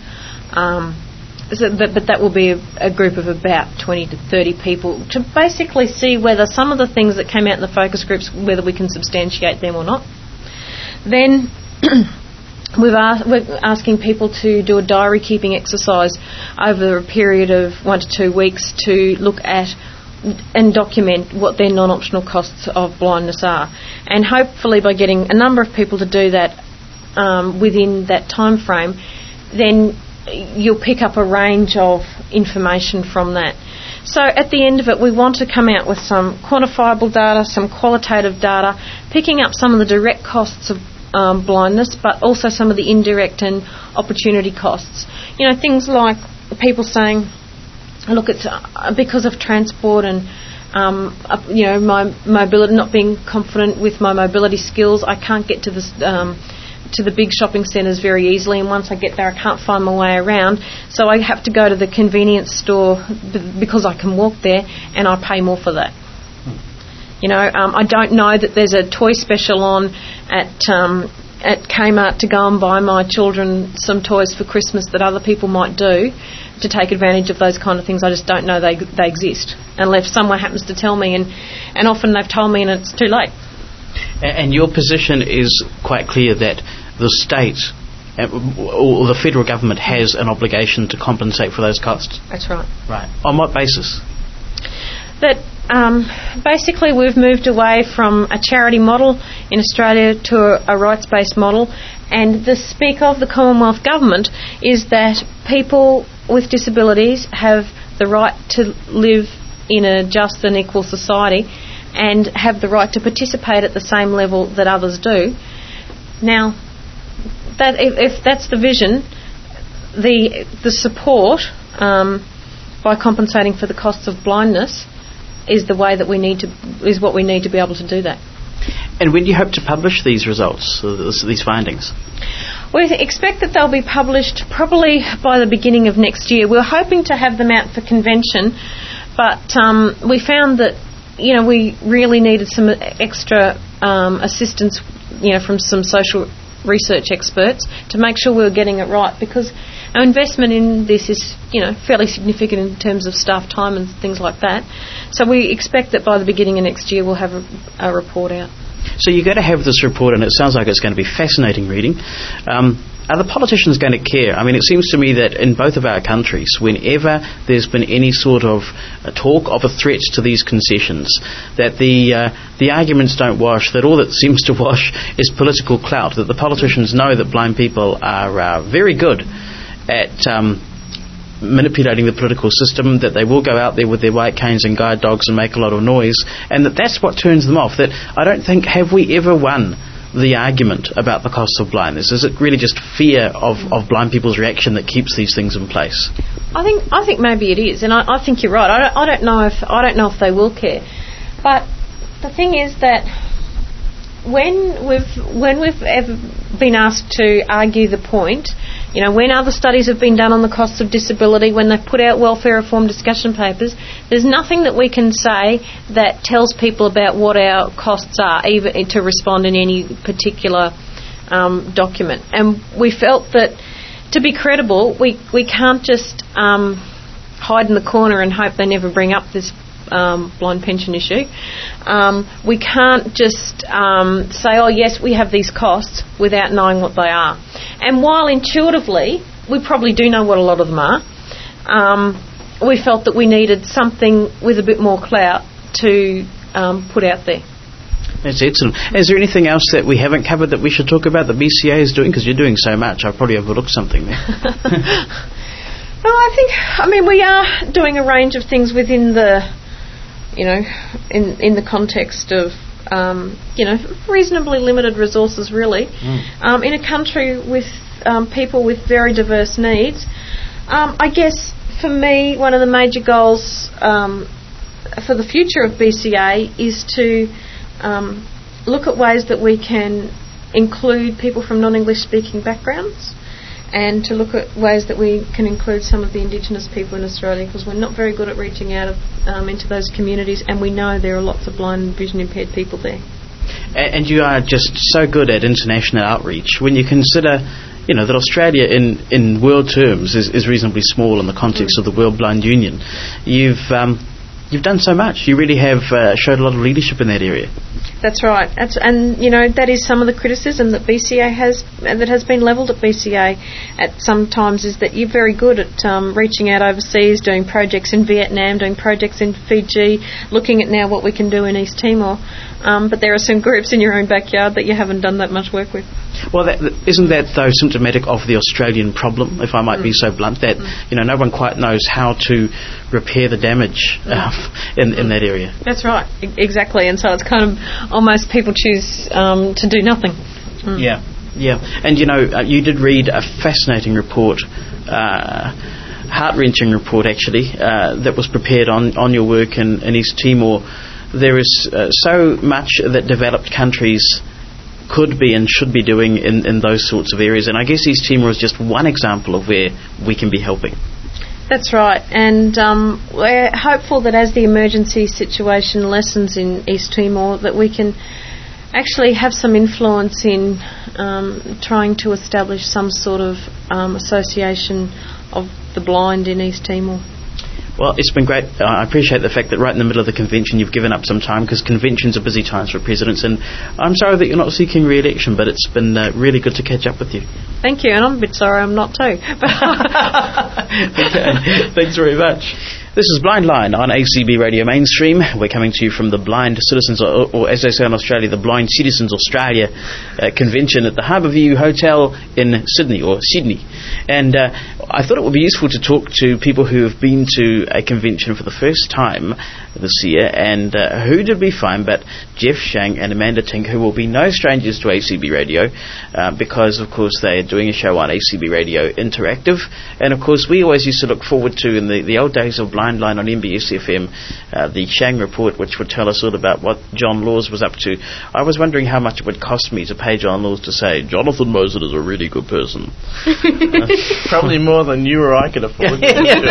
But that will be a group of about 20 to 30 people to basically see whether some of the things that came out in the focus groups, whether we can substantiate them or not. Then we're asking people to do a diary keeping exercise over a period of 1 to 2 weeks to look at and document what their non-optional costs of blindness are. And hopefully by getting a number of people to do that within that time frame, then you'll pick up a range of information from that. So at the end of it, we want to come out with some quantifiable data, some qualitative data, picking up some of the direct costs of blindness, but also some of the indirect and opportunity costs. Things like people saying, look, it's because of transport and my mobility, not being confident with my mobility skills, I can't get to to the big shopping centres very easily, and once I get there I can't find my way around, so I have to go to the convenience store because I can walk there, and I pay more for that. You know, I don't know that there's a toy special on at Kmart to go and buy my children some toys for Christmas that other people might do to take advantage of those kind of things. I just don't know they exist unless someone happens to tell me, and often they've told me and it's too late. And your position is quite clear that the state or the federal government has an obligation to compensate for those costs? That's right. Right. On what basis? That basically we've moved away from a charity model in Australia to a rights-based model, and the speak of the Commonwealth Government is that people with disabilities have the right to live in a just and equal society and have the right to participate at the same level that others do. Now, that if that's the vision, the support by compensating for the costs of blindness is the way that is what we need to be able to do that. And when do you hope to publish these results, these findings? We expect that they'll be published probably by the beginning of next year. We're hoping to have them out for convention, but we found that we really needed some extra assistance, from some social research experts to make sure we were getting it right, because our investment in this is, fairly significant in terms of staff time and things like that. So we expect that by the beginning of next year we'll have a report out. So you're going to have this report, and it sounds like it's going to be fascinating reading. Are the politicians going to care? I mean, it seems to me that in both of our countries, whenever there's been any sort of talk of a threat to these concessions, that the arguments don't wash, that all that seems to wash is political clout, that the politicians know that blind people are very good at manipulating the political system, that they will go out there with their white canes and guide dogs and make a lot of noise, and that's what turns them off. That I don't think, have we ever won the argument about the costs of blindness? Is it really just fear of blind people's reaction that keeps these things in place? I think maybe it is, and I think you're right. I don't know if they will care, but the thing is that when we've ever been asked to argue the point, when other studies have been done on the costs of disability, when they've put out welfare reform discussion papers, there's nothing that we can say that tells people about what our costs are, even to respond in any particular document. And we felt that to be credible, we can't just hide in the corner and hope they never bring up this blind pension issue. We can't just say, oh yes, we have these costs, without knowing what they are. And while intuitively we probably do know what a lot of them are, we felt that we needed something with a bit more clout to put out there. That's excellent. Is there anything else that we haven't covered that we should talk about that BCA is doing? Because you're doing so much, I've probably overlooked something there. No, we are doing a range of things within the, in the context of, reasonably limited resources, really. In a country with people with very diverse needs. I guess for me, one of the major goals for the future of BCA is to look at ways that we can include people from non-English speaking backgrounds, and to look at ways that we can include some of the Indigenous people in Australia, because we're not very good at reaching out into those communities, and we know there are lots of blind and vision impaired people there. And you are just so good at international outreach. When you consider, that Australia in world terms is reasonably small in the context of the World Blind Union, you've done so much. You really have showed a lot of leadership in that area. That's right. That is some of the criticism that BCA has, that has been levelled at BCA at some times, is that you're very good at reaching out overseas, doing projects in Vietnam, doing projects in Fiji, looking at now what we can do in East Timor. But there are some groups in your own backyard that you haven't done that much work with. Well, isn't that, though, symptomatic of the Australian problem, if I might be so blunt, that no one quite knows how to repair the damage in that area? That's right, exactly. And so it's kind of almost people choose to do nothing. Yeah. And, you did read a fascinating report, heart-wrenching report, actually, that was prepared on your work in East Timor. There is so much that developed countries could be and should be doing in those sorts of areas. And I guess East Timor is just one example of where we can be helping. That's right, and we're hopeful that as the emergency situation lessens in East Timor, that we can actually have some influence in trying to establish some sort of association of the blind in East Timor. Well, it's been great. I appreciate the fact that right in the middle of the convention you've given up some time, because conventions are busy times for presidents, and I'm sorry that you're not seeking re-election, but it's been really good to catch up with you. Thank you, and I'm a bit sorry I'm not too. Okay. Thanks very much. This is Blind Line on ACB Radio Mainstream. We're coming to you from the Blind Citizens, or as they say in Australia, the Blind Citizens Australia convention at the Harbourview Hotel in Sydney. And I thought it would be useful to talk to people who have been to a convention for the first time this year. And who did we find but Jeff Shang and Amanda Tink, who will be no strangers to ACB Radio, because, of course, they're doing a show on ACB Radio Interactive. And, of course, we always used to look forward to, in the old days of Blind Line on MBS FM, the Shang Report, which would tell us all about what John Laws was up to. I was wondering how much it would cost me to pay John Laws to say, Jonathan Mosen is a really good person. Probably more than you or I could afford.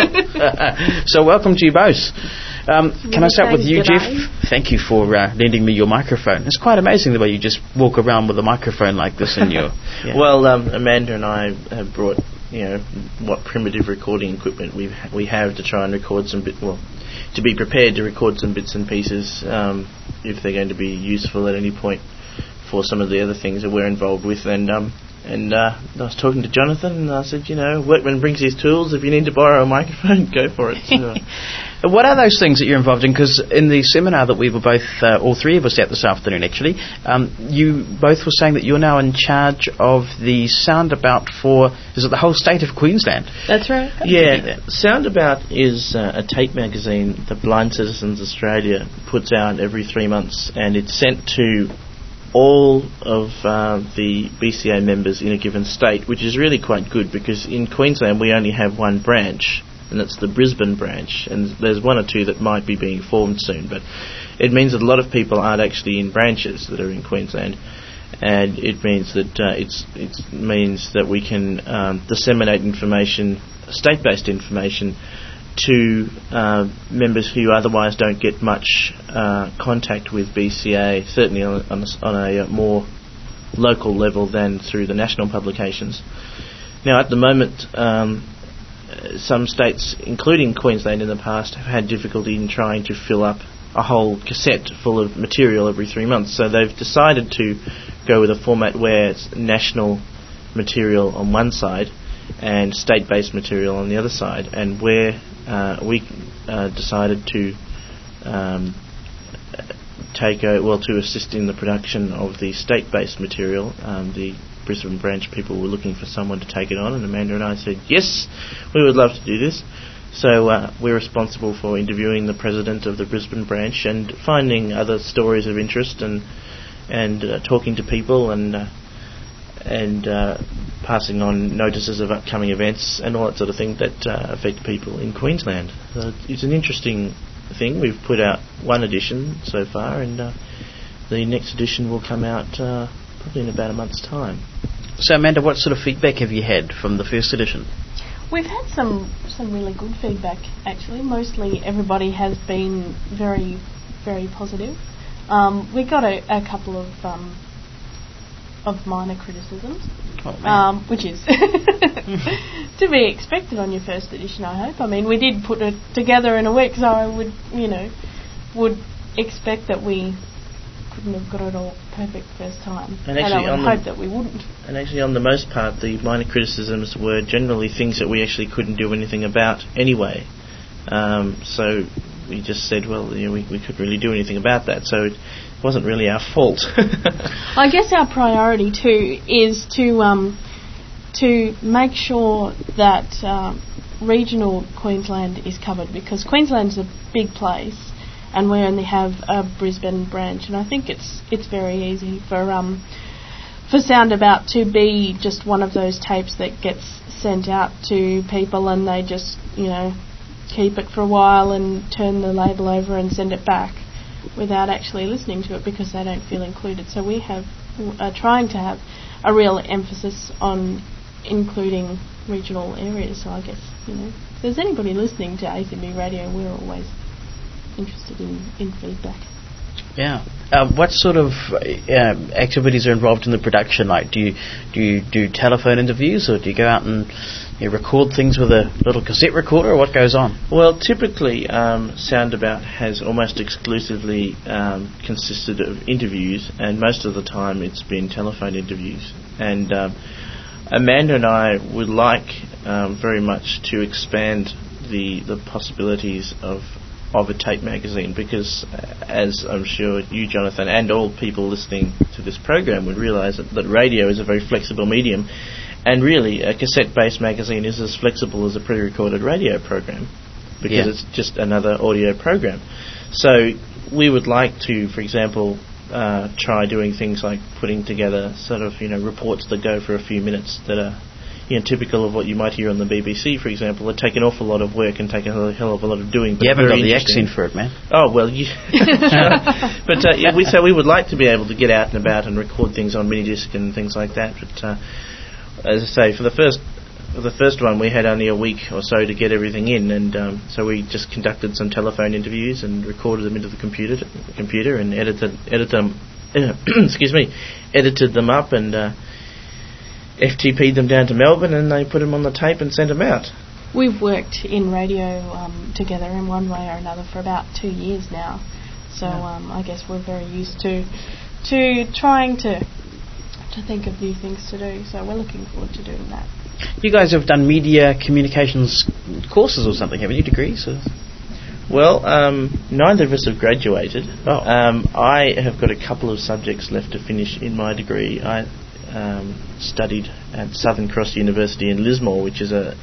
So welcome to you both. Can I start with you, Jeff? Thank you for lending me your microphone. It's quite amazing the way you just walk around with a microphone like this in your... Yeah. Well, Amanda and I have brought, what primitive recording equipment we have to try and record to be prepared to record some bits and pieces if they're going to be useful at any point for some of the other things that we're involved with. And I was talking to Jonathan, and I said, workman brings his tools. If you need to borrow a microphone, go for it. So, what are those things that you're involved in? Because in the seminar that we were both, all three of us at this afternoon actually, you both were saying that you're now in charge of the Soundabout for, is it the whole state of Queensland? That's right. Yeah, Soundabout is a tape magazine that Blind Citizens Australia puts out every 3 months, and it's sent to all of the BCA members in a given state, which is really quite good, because in Queensland we only have one branch, and it's the Brisbane branch, and there's one or two that might be being formed soon, but it means that a lot of people aren't actually in branches that are in Queensland, and it means that it means that we can disseminate information, state-based information, to members who otherwise don't get much contact with BCA, certainly on a more local level than through the national publications. Now, at the moment, some states, including Queensland in the past, have had difficulty in trying to fill up a whole cassette full of material every 3 months. So they've decided to go with a format where it's national material on one side and state-based material on the other side. And where we decided to to assist in the production of the state-based material, the Brisbane branch people were looking for someone to take it on, and Amanda and I said, yes, we would love to do this. So we're responsible for interviewing the president of the Brisbane branch and finding other stories of interest and talking to people and passing on notices of upcoming events and all that sort of thing that affect people in Queensland. So it's an interesting thing. We've put out one edition so far, and the next edition will come out probably in about a month's time. So Amanda, what sort of feedback have you had from the first edition? We've had some really good feedback, actually. Mostly everybody has been very, very positive. We got a couple of minor criticisms, which is to be expected on your first edition, I hope. I mean, we did put it together in a week, so I would expect that we couldn't have got it all perfect first time, and I would hope that we wouldn't. And actually, on the most part, the minor criticisms were generally things that we actually couldn't do anything about anyway. So we just said, well, we couldn't really do anything about that, so it wasn't really our fault. I guess our priority too is to make sure that regional Queensland is covered, because Queensland's a big place and we only have a Brisbane branch, and I think it's very easy for Soundabout to be just one of those tapes that gets sent out to people and they just keep it for a while and turn the label over and send it back without actually listening to it because they don't feel included. So we have are trying to have a real emphasis on including regional areas. So I guess, if there's anybody listening to ACB Radio, we're always interested in feedback. Yeah. What sort of activities are involved in the production? Like, do you do telephone interviews, or do you go out and record things with a little cassette recorder, or what goes on? Well, typically, Soundabout has almost exclusively consisted of interviews, and most of the time it's been telephone interviews. And Amanda and I would like very much to expand the possibilities of a tape magazine, because as I'm sure you, Jonathan, and all people listening to this program would realise that radio is a very flexible medium, and really a cassette-based magazine is as flexible as a pre-recorded radio program, because it's just another audio program. So we would like to, for example, try doing things like putting together sort of reports that go for a few minutes that are typical of what you might hear on the BBC, for example. They take an awful lot of work and take a hell of a lot of doing. But you haven't got the accent for it, man. Oh, well, but we would like to be able to get out and about and record things on minidisc and things like that. But as I say, for the first one, we had only a week or so to get everything in, and so we just conducted some telephone interviews and recorded them into the computer and edited them. Edited them up and FTP'd them down to Melbourne, and they put them on the tape and sent them out. We've worked in radio together in one way or another for about 2 years now, so I guess we're very used to trying to think of new things to do, so we're looking forward to doing that. You guys have done media communications courses or something, haven't you, degrees? Or? Well, neither of us have graduated. I have got a couple of subjects left to finish in my degree. I studied at Southern Cross University in Lismore, which is a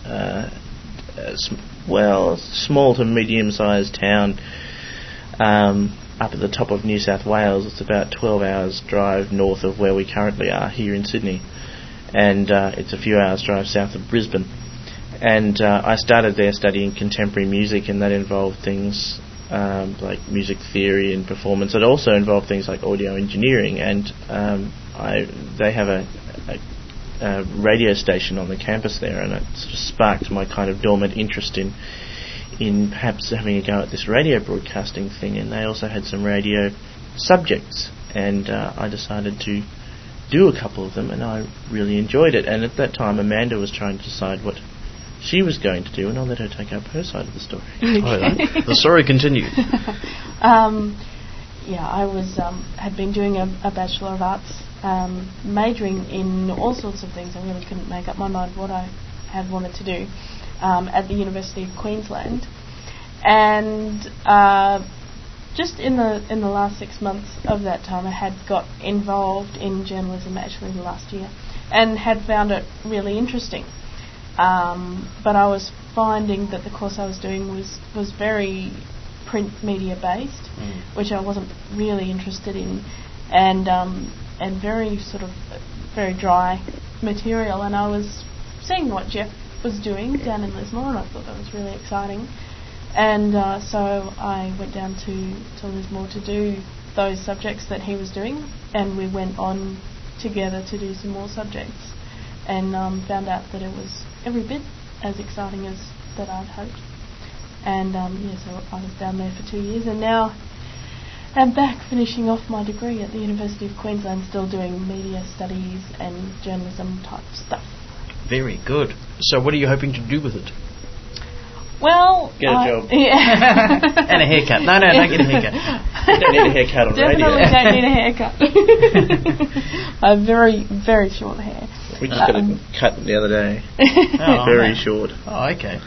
small to medium-sized town up at the top of New South Wales. It's about 12 hours drive north of where we currently are here in Sydney, and it's a few hours drive south of Brisbane. And I started there studying contemporary music, and that involved things like music theory and performance. It also involved things like audio engineering, and they have a radio station on the campus there, and it sort of sparked my kind of dormant interest in perhaps having a go at this radio broadcasting thing. And they also had some radio subjects, and I decided to do a couple of them, and I really enjoyed it. And at that time, Amanda was trying to decide what she was going to do, and I'll let her take up her side of the story. The story continued. I was had been doing a Bachelor of Arts, majoring in all sorts of things. I really couldn't make up my mind what I had wanted to do at the University of Queensland, and just in the last 6 months of that time, I had got involved in journalism actually last year, and had found it really interesting. But I was finding that the course I was doing was very print media based, which I wasn't really interested in, and very sort of very dry material. And I was seeing what Jeff was doing down in Lismore, and I thought that was really exciting. And so I went down to Lismore to do those subjects that he was doing, and we went on together to do some more subjects, and found out that it was every bit as exciting as that I'd hoped. And so I was down there for 2 years, and now I'm back finishing off my degree at the University of Queensland, still doing media studies and journalism type stuff. Very good. So what are you hoping to do with it? Well, get a job. Yeah. And a haircut. No, don't get a haircut. You don't need a haircut on Definitely radio. don't need a haircut. I have very, very short hair. We just got it cut the other day. Very short. Oh, okay.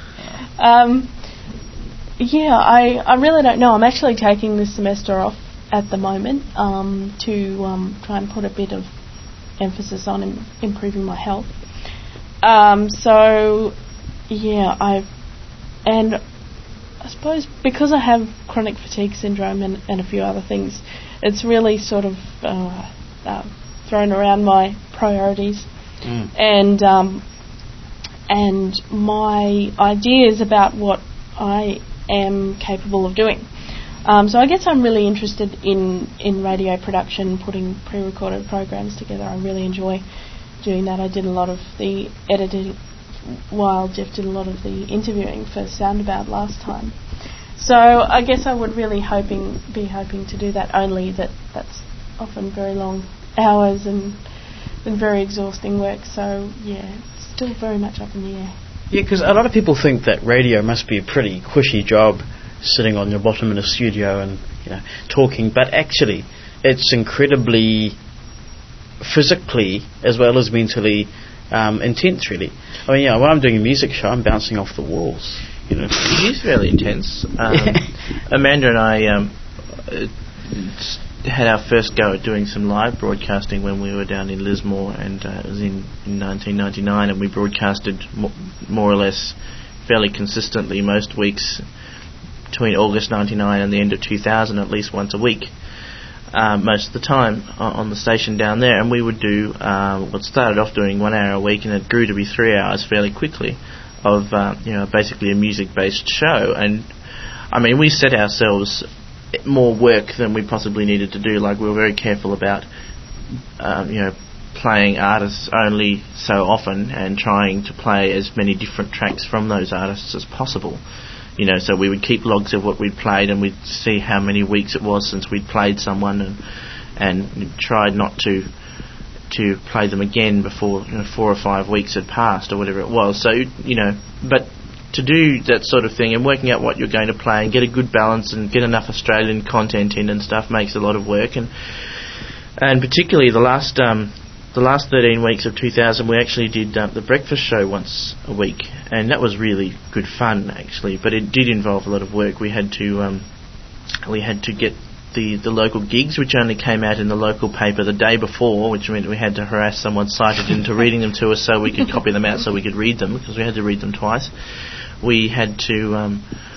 I really don't know. I'm actually taking this semester off at the moment to try and put a bit of emphasis on improving my health. And I suppose because I have chronic fatigue syndrome and a few other things, it's really sort of thrown around my priorities and my ideas about what I am capable of doing. So I guess I'm really interested in radio production, putting pre-recorded programs together. I really enjoy doing that. I did a lot of the editing while Jeff did a lot of the interviewing for Soundabout last time. So I guess I would really be hoping to do that, only that's often very long hours and very exhausting work. So yeah, it's still very much up in the air. Yeah, because a lot of people think that radio must be a pretty cushy job, sitting on your bottom in a studio and talking, but actually it's incredibly physically as well as mentally intense, really. I mean, when I'm doing a music show, I'm bouncing off the walls. It is fairly intense. Amanda and I had our first go at doing some live broadcasting when we were down in Lismore, and it was in 1999, and we broadcasted more or less fairly consistently most weeks between August 99 and the end of 2000, at least once a week, most of the time on the station down there. And we would do what started off doing 1 hour a week, and it grew to be 3 hours fairly quickly of basically a music-based show. And I mean, we set ourselves more work than we possibly needed to do. Like, we were very careful about playing artists only so often and trying to play as many different tracks from those artists as possible. So we would keep logs of what we'd played, and we'd see how many weeks it was since we'd played someone, and tried not to play them again before 4 or 5 weeks had passed or whatever it was. So but to do that sort of thing and working out what you're going to play and get a good balance and get enough Australian content in and stuff makes a lot of work. And particularly the last 13 weeks of 2000, we actually did the breakfast show once a week, and that was really good fun actually. But it did involve a lot of work. We had to get the local gigs, which only came out in the local paper the day before, which meant we had to harass someone sighted into reading them to us so we could copy them out so we could read them, because we had to read them twice. We had to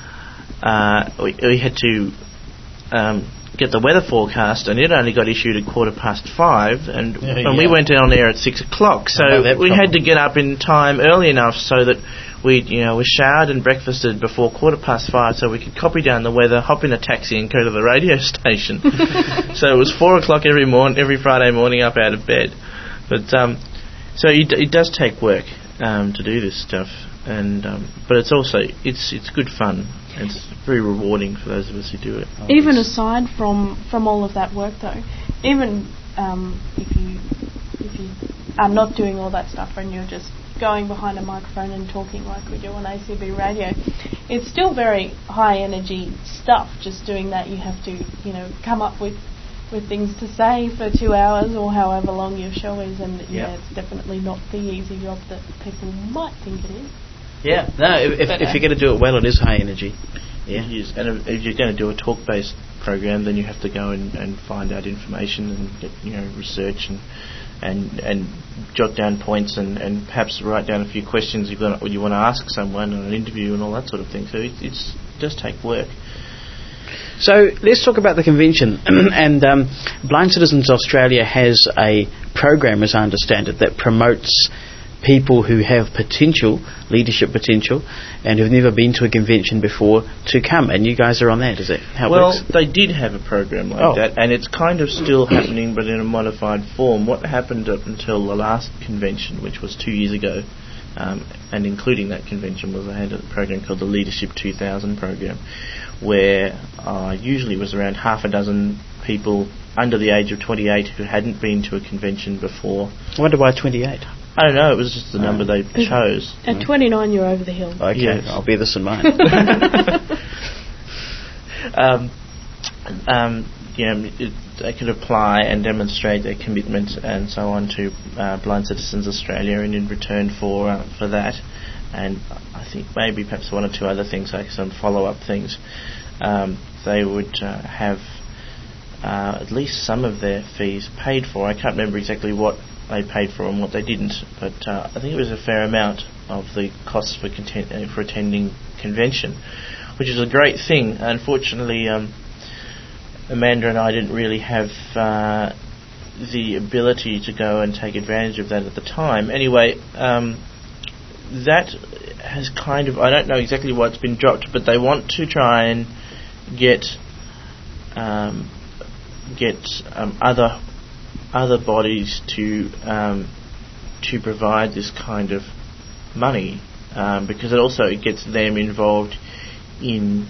get the weather forecast, and it only got issued at 5:15, and we went on air at 6 o'clock. So we had to get up in time early enough so that we showered and breakfasted before 5:15, so we could copy down the weather, hop in a taxi, and go to the radio station. So it was 4 o'clock every Friday morning, up out of bed. But so it does take work to do this stuff, and but it's also it's good fun. It's very rewarding for those of us who do it. Even aside from all of that work, though, even if you are not doing all that stuff and you're just going behind a microphone and talking like we do on ACB radio, it's still very high energy stuff. Just doing that, you have to come up with things to say for 2 hours or however long your show is, and it's definitely not the easy job that people might think it is. Yeah, no, if you're going to do it well, it is high energy. Yeah, yes. And if you're going to do a talk-based program, then you have to go and find out information and get, research and jot down points and perhaps write down a few questions you want to ask someone in an interview and all that sort of thing. So it does take work. So let's talk about the convention. And Blind Citizens Australia has a program, as I understand it, that promotes people who have leadership potential, and who've never been to a convention before to come. And you guys are on that, is that how it works? Well, they did have a program like that, and it's kind of still happening, but in a modified form. What happened up until the last convention, which was 2 years ago, and including that convention, was I had a program called the Leadership 2000 program, where usually it was around half a dozen people under the age of 28 who hadn't been to a convention before. I wonder why 28? I don't know, it was just the number they chose. At 29 you're over the hill. Okay, yes. I'll bear this in mind. They could apply and demonstrate their commitment and so on to Blind Citizens Australia, and in return for that, and I think maybe perhaps one or two other things, like some follow-up things, they would have at least some of their fees paid for. I can't remember exactly what they paid for and what they didn't, but I think it was a fair amount of the costs for attending convention, which is a great thing. Unfortunately, Amanda and I didn't really have the ability to go and take advantage of that at the time. Anyway, that has kind of, I don't know exactly why it's been dropped, but they want to try and get get other bodies to provide this kind of money, because it gets them involved in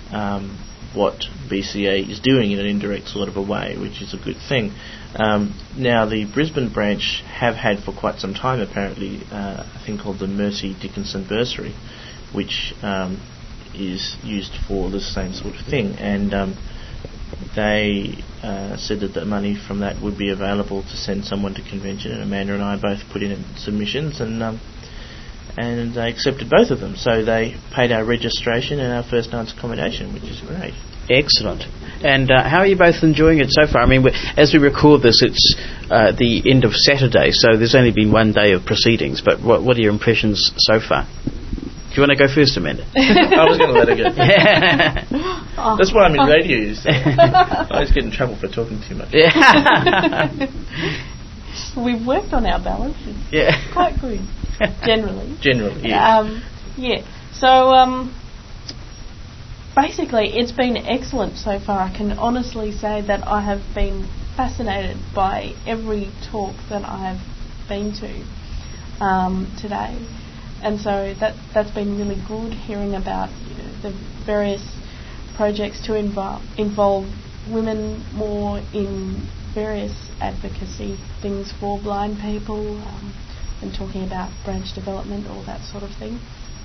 what BCA is doing in an indirect sort of a way, which is a good thing. Now, the Brisbane branch have had for quite some time, apparently, a thing called the Mercy Dickinson Bursary, which is used for the same sort of thing, and they said that the money from that would be available to send someone to convention, and Amanda and I both put in submissions, and they accepted both of them. So they paid our registration and our first night's accommodation, which is great. Excellent. And how are you both enjoying it so far? I mean, as we record this, it's the end of Saturday, so there's only been one day of proceedings, but what are your impressions so far? Do you want to go first, Amanda? I was going to let her go. Yeah. That's why I'm in radio, you see. I always get in trouble for talking too much. Yeah. We've worked on our balance. It's quite good, generally. Generally, yes. Yeah. So, basically, it's been excellent so far. I can honestly say that I have been fascinated by every talk that I have been to today. And so that's been really good, hearing about the various projects to involve women more in various advocacy things for blind people, and talking about branch development, all that sort of thing.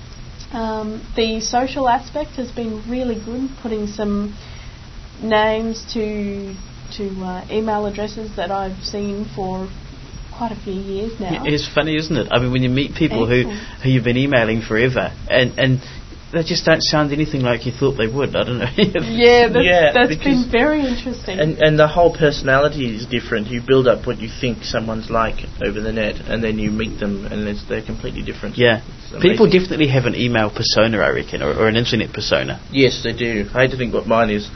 The social aspect has been really good, putting some names to email addresses that I've seen for quite a few years now. It's funny, isn't it? I mean, when you meet people who you've been emailing forever, and they just don't sound anything like you thought they would. I don't know. That's been very interesting. And the whole personality is different. You build up what you think someone's like over the net, and then you meet them, and they're completely different. Yeah. People definitely have an email persona, I reckon, or an internet persona. Yes, they do. I hate to think what mine is.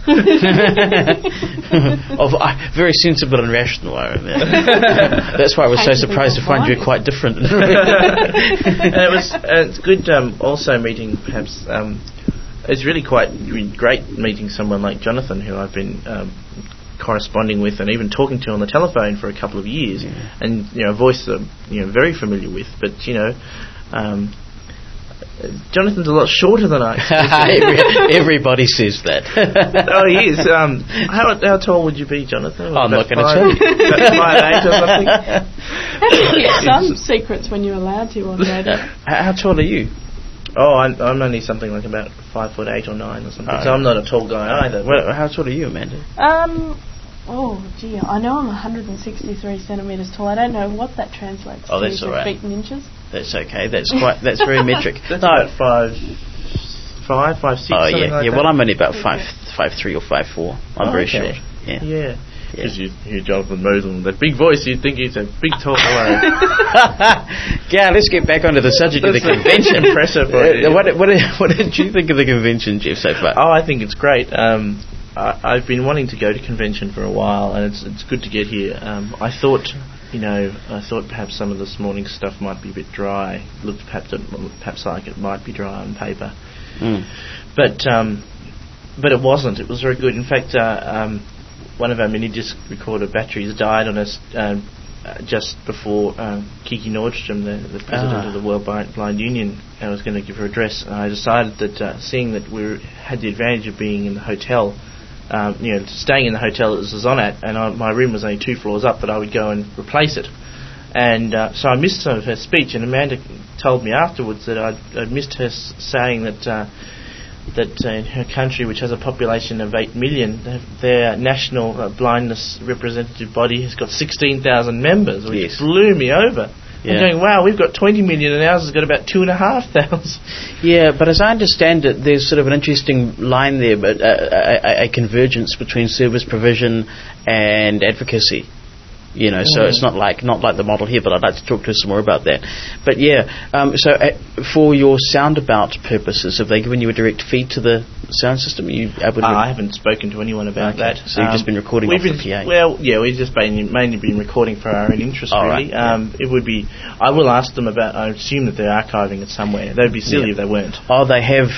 Very sensible and rational, I remember. That's why I was so surprised to find you quite different. And it's good also meeting, perhaps, it's really great meeting someone like Jonathan, who I've been corresponding with and even talking to on the telephone for a couple of years, and a voice that I'm very familiar with, but Jonathan's a lot shorter than I expected. Everybody says that. Oh, he is. How tall would you be, Jonathan? I'm not going to tell you. 5'8" or something? Some secrets when you're allowed to on radio. How tall are you? Oh, I'm only something like about 5'8" or 9" or something. So I'm not a tall guy either. Well, how tall are you, Amanda? I know I'm 163 centimetres tall. I don't know what that translates to. That's all right. Feet and inches. That's okay. That's very metric. That's about 5'6". Oh yeah, yeah. Well, I'm only about 5'3" or 5'4". I'm very short. Yeah. Because you hear Jonathan Mosen, that big voice, you'd think he's a big tall fellow. Yeah, let's get back onto the subject of the convention. Impressive. What did you think of the convention, Jeff, so far? Oh, I think it's great. I've been wanting to go to convention for a while, and it's good to get here. I thought perhaps some of this morning's stuff might be a bit dry. Looked perhaps like it might be dry on paper, but it wasn't. It was very good. In fact, one of our mini disc recorder batteries died on us just before Kiki Nordstrom, the president of the World Blind Union, was going to give her address. And I decided that seeing that we had the advantage of being in the hotel, staying in the hotel that this was on at, and my room was only 2 floors up, that I would go and replace it. And so I missed some of her speech, and Amanda told me afterwards that I'd missed her saying that in her country, which has a population of 8 million, their national blindness representative body has got 16,000 members, which blew me over. Yeah. I'm going, wow, we've got 20 million and ours has got about 2,500. Yeah, but as I understand it, there's sort of an interesting line there, but a convergence between service provision and advocacy. You know, so it's not like the model here, but I'd like to talk to us some more about that. But yeah, so for your soundabout purposes, have they given you a direct feed to the sound system? Are you able to I haven't spoken to anyone about that. So you've just been recording off the PA? Well, yeah, we've just mainly been recording for our own interest, really. Right, It would be. I will ask them about. I assume that they're archiving it somewhere. They'd be silly if they weren't. Oh, they have.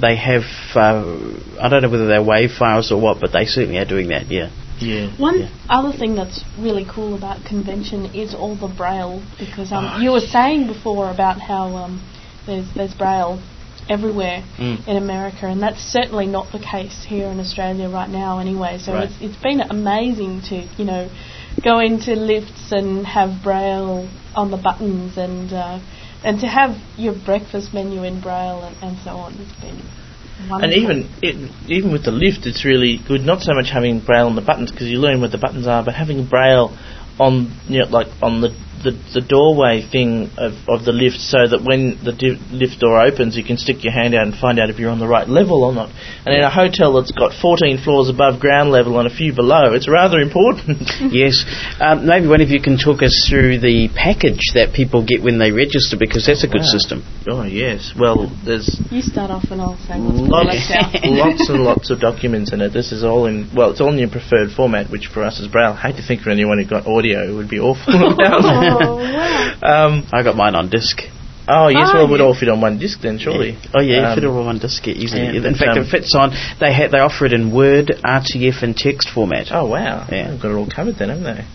I don't know whether they're WAV files or what, but they certainly are doing that. Yeah. Yeah. One other thing that's really cool about convention is all the braille, because you were saying before about how there's braille everywhere in America, and that's certainly not the case here in Australia right now anyway. So it's been amazing to go into lifts and have braille on the buttons, and to have your breakfast menu in braille and so on. It's been wonderful. And even with the lift, it's really good. Not so much having braille on the buttons, because you learn what the buttons are, but having braille on like on the doorway thing of the lift, so that when the lift door opens, you can stick your hand out and find out if you're on the right level or not. And in a hotel that's got 14 floors above ground level and a few below, it's rather important. Yes. Maybe one of you can talk us through the package that people get when they register, because that's a good system. Oh, yes. Well, there's... You start off and I'll say lots and lots of documents in it. This is all in... Well, it's all in your preferred format, which for us is Braille. I hate to think for anyone who got audio, it would be awful. I got mine on disc. Oh, yes, well, it would all fit on one disc then, surely. Yeah. Oh, yeah, fit it all on one disc easily. Yeah, in fact, it fits on... They offer it in Word, RTF and text format. Oh, wow. Yeah. They've got it all covered then, haven't they?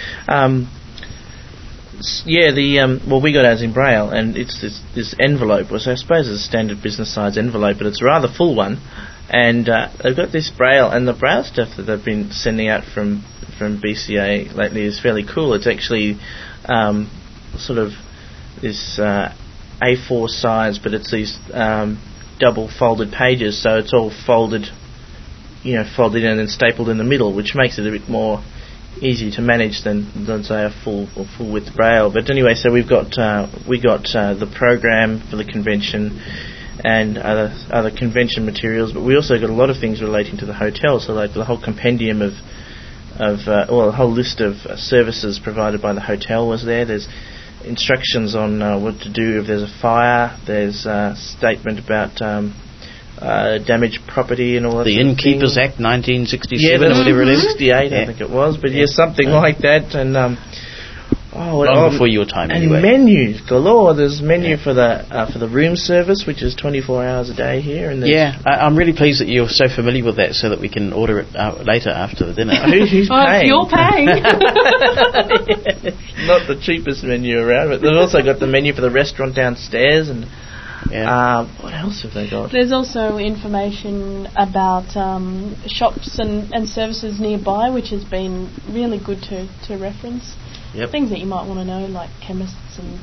Yeah. Well, we got ours in Braille, and it's this envelope, which I suppose is a standard business size envelope, but it's a rather full one. And they've got this Braille, and the Braille stuff that they've been sending out from BCA lately is fairly cool. It's actually sort of this A4 size, but it's these double folded pages, so it's all folded in and then stapled in the middle, which makes it a bit more easy to manage than say a full width Braille. But anyway, so we got the program for the convention and other convention materials, but we also got a lot of things relating to the hotel. So like the whole compendium of a whole list of services provided by the hotel was there. There's instructions on what to do if there's a fire. There's a statement about damaged property and all that. The Innkeepers Act 1967 or whatever it is. 68, I think it was, but something like that. And long before your time, and anyway. menus galore. There's menu for the room service, which is 24 hours a day here. And I'm really pleased that you're so familiar with that, so that we can order it later after the dinner. Who's paying? You're paying. Not the cheapest menu around, but they've also got the menu for the restaurant downstairs. And what else have they got? There's also information about shops and services nearby, which has been really good to reference. Yep. Things that you might want to know, like chemists and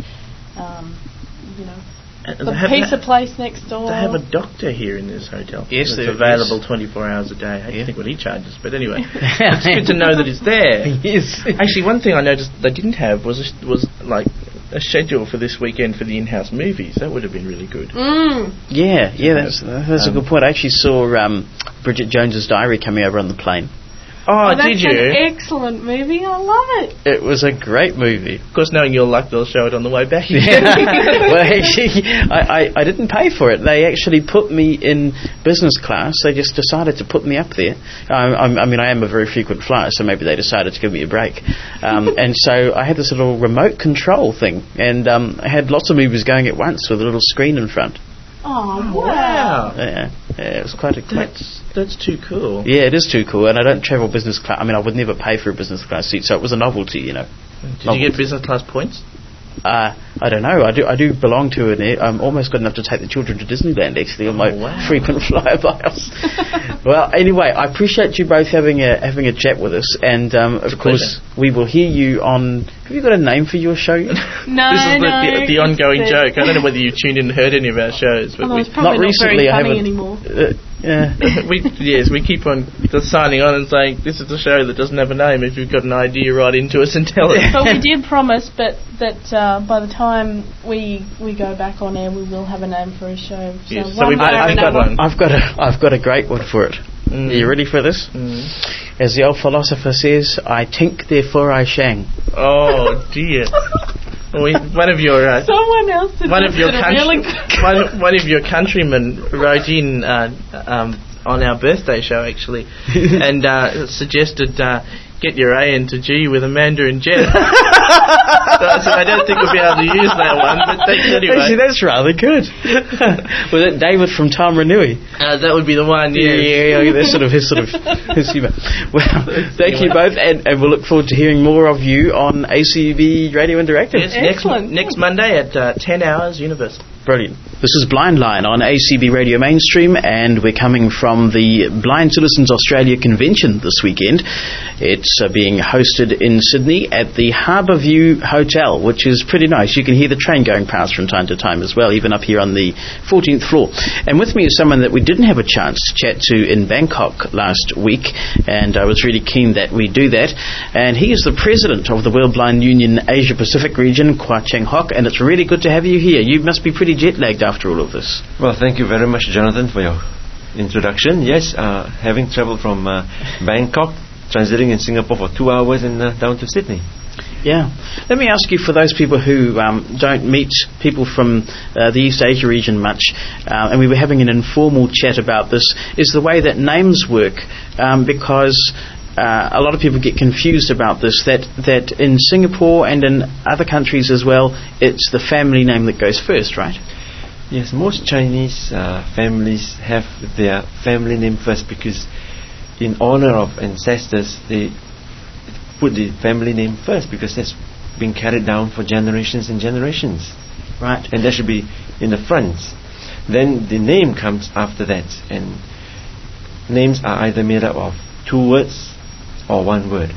And the pizza place next door. They have a doctor here in this hotel. Yes, it's available 24 hours a day. I don't think what he charges, but anyway, it's good to know that it's there. Yes. Actually, one thing I noticed they didn't have was like a schedule for this weekend for the in-house movies. That would have been really good. Yeah, that's a good point. I actually saw Bridget Jones's Diary coming over on the plane. Oh, did you? That's an excellent movie. I love it. It was a great movie. Of course, knowing your luck, they'll show it on the way back. Well, actually, I didn't pay for it. They actually put me in business class. They just decided to put me up there. I mean, I am a very frequent flyer, so maybe they decided to give me a break. And so I had this little remote control thing, and I had lots of movies going at once with a little screen in front. Oh, wow. Yeah, it was quite a... That's too cool. Yeah, it is too cool, and I don't travel business class. I mean, I would never pay for a business class seat, so it was a novelty, Did you get business class points? I don't know. I do belong to it. I'm almost good enough to take the children to Disneyland, actually, on my frequent flybys. Well, anyway, I appreciate you both having a chat with us, and of course we will hear you on... Have you got a name for your show? No, this is the ongoing joke. I don't know whether you tuned in and heard any of our shows, but it's probably not recently. I haven't anymore. we keep on just signing on and saying this is a show that doesn't have a name. If you've got an idea, write into us and tell us. But we did promise, that by the time we go back on air, we will have a name for a show. So I've got one. I've got a great one for it. Are you ready for this? As the old philosopher says, I think, therefore I shang. Oh dear. One of your Someone else did one of your really one of your countrymen wrote in on our birthday show actually, and suggested get your A into G with a Mandarin jet. So I don't think we'll be able to use that one, but thanks anyway. Actually, that's rather good. Was it David from Tamaranui? That would be the one. Yeah, that's sort of his humour. Well, thank you both, and we'll look forward to hearing more of you on ACB Radio Interactive. Yes, Excellent. next Monday at 10 hours Universal. Brilliant. This is Blind Line on ACB Radio Mainstream, and we're coming from the Blind Citizens Australia Convention this weekend. It's being hosted in Sydney at the Harbour View Hotel, which is pretty nice. You can hear the train going past from time to time as well, even up here on the 14th floor. And with me is someone that we didn't have a chance to chat to in Bangkok last week, and I was really keen that we do that. And he is the president of the World Blind Union Asia Pacific region, Kwa Cheng Hock, and it's really good to have you here. You must be pretty jet-lagged after all of this. Well, thank you very much, Jonathan, for your introduction. Yes, having travelled from Bangkok, transiting in Singapore for 2 hours and down to Sydney. Yeah. Let me ask you, for those people who don't meet people from the East Asia region much, and we were having an informal chat about this, is the way that names work, because a lot of people get confused about this, that in Singapore and in other countries as well, it's the family name that goes first, right? Yes, most Chinese families have their family name first because in honor of ancestors, they put the family name first because that's been carried down for generations and generations. Right. And that should be in the front. Then the name comes after that, and names are either made up of 2 words or 1 word.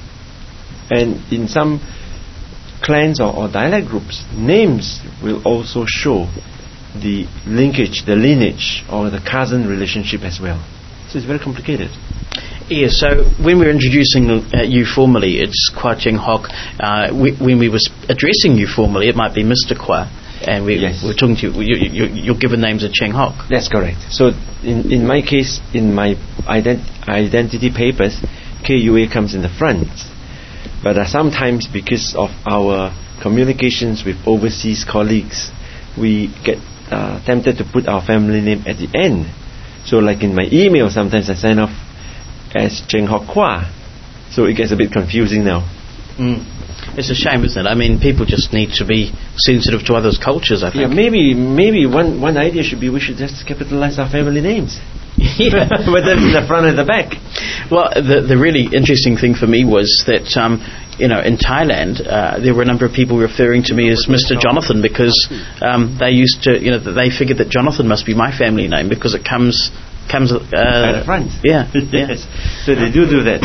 And in some clans or dialect groups, names will also show the linkage, the lineage, or the cousin relationship as well. So it's very complicated. Yeah, so when we're introducing you formally, it's Kwa Cheng Hock. When we were addressing you formally, it might be Mr. Kwa. And we're talking to you, your given name's are Cheng Hock. That's correct. So in my case, in my identity papers, KUA comes in the front. But sometimes because of our communications with overseas colleagues, we get tempted to put our family name at the end. So like in my email, sometimes I sign off as Cheng Hock Kwa. So it gets a bit confusing now. It's a shame, isn't it? I mean, people just need to be sensitive to others' cultures, I think. Yeah, maybe one idea should be we should just capitalize our family names. Yeah. Whether it's in the front or the back. Well, the really interesting thing for me was that, in Thailand, there were a number of people referring to me as Mr. Jonathan because they used to, they figured that Jonathan must be my family name because it comes at the front. Yeah. Yes. So they do that.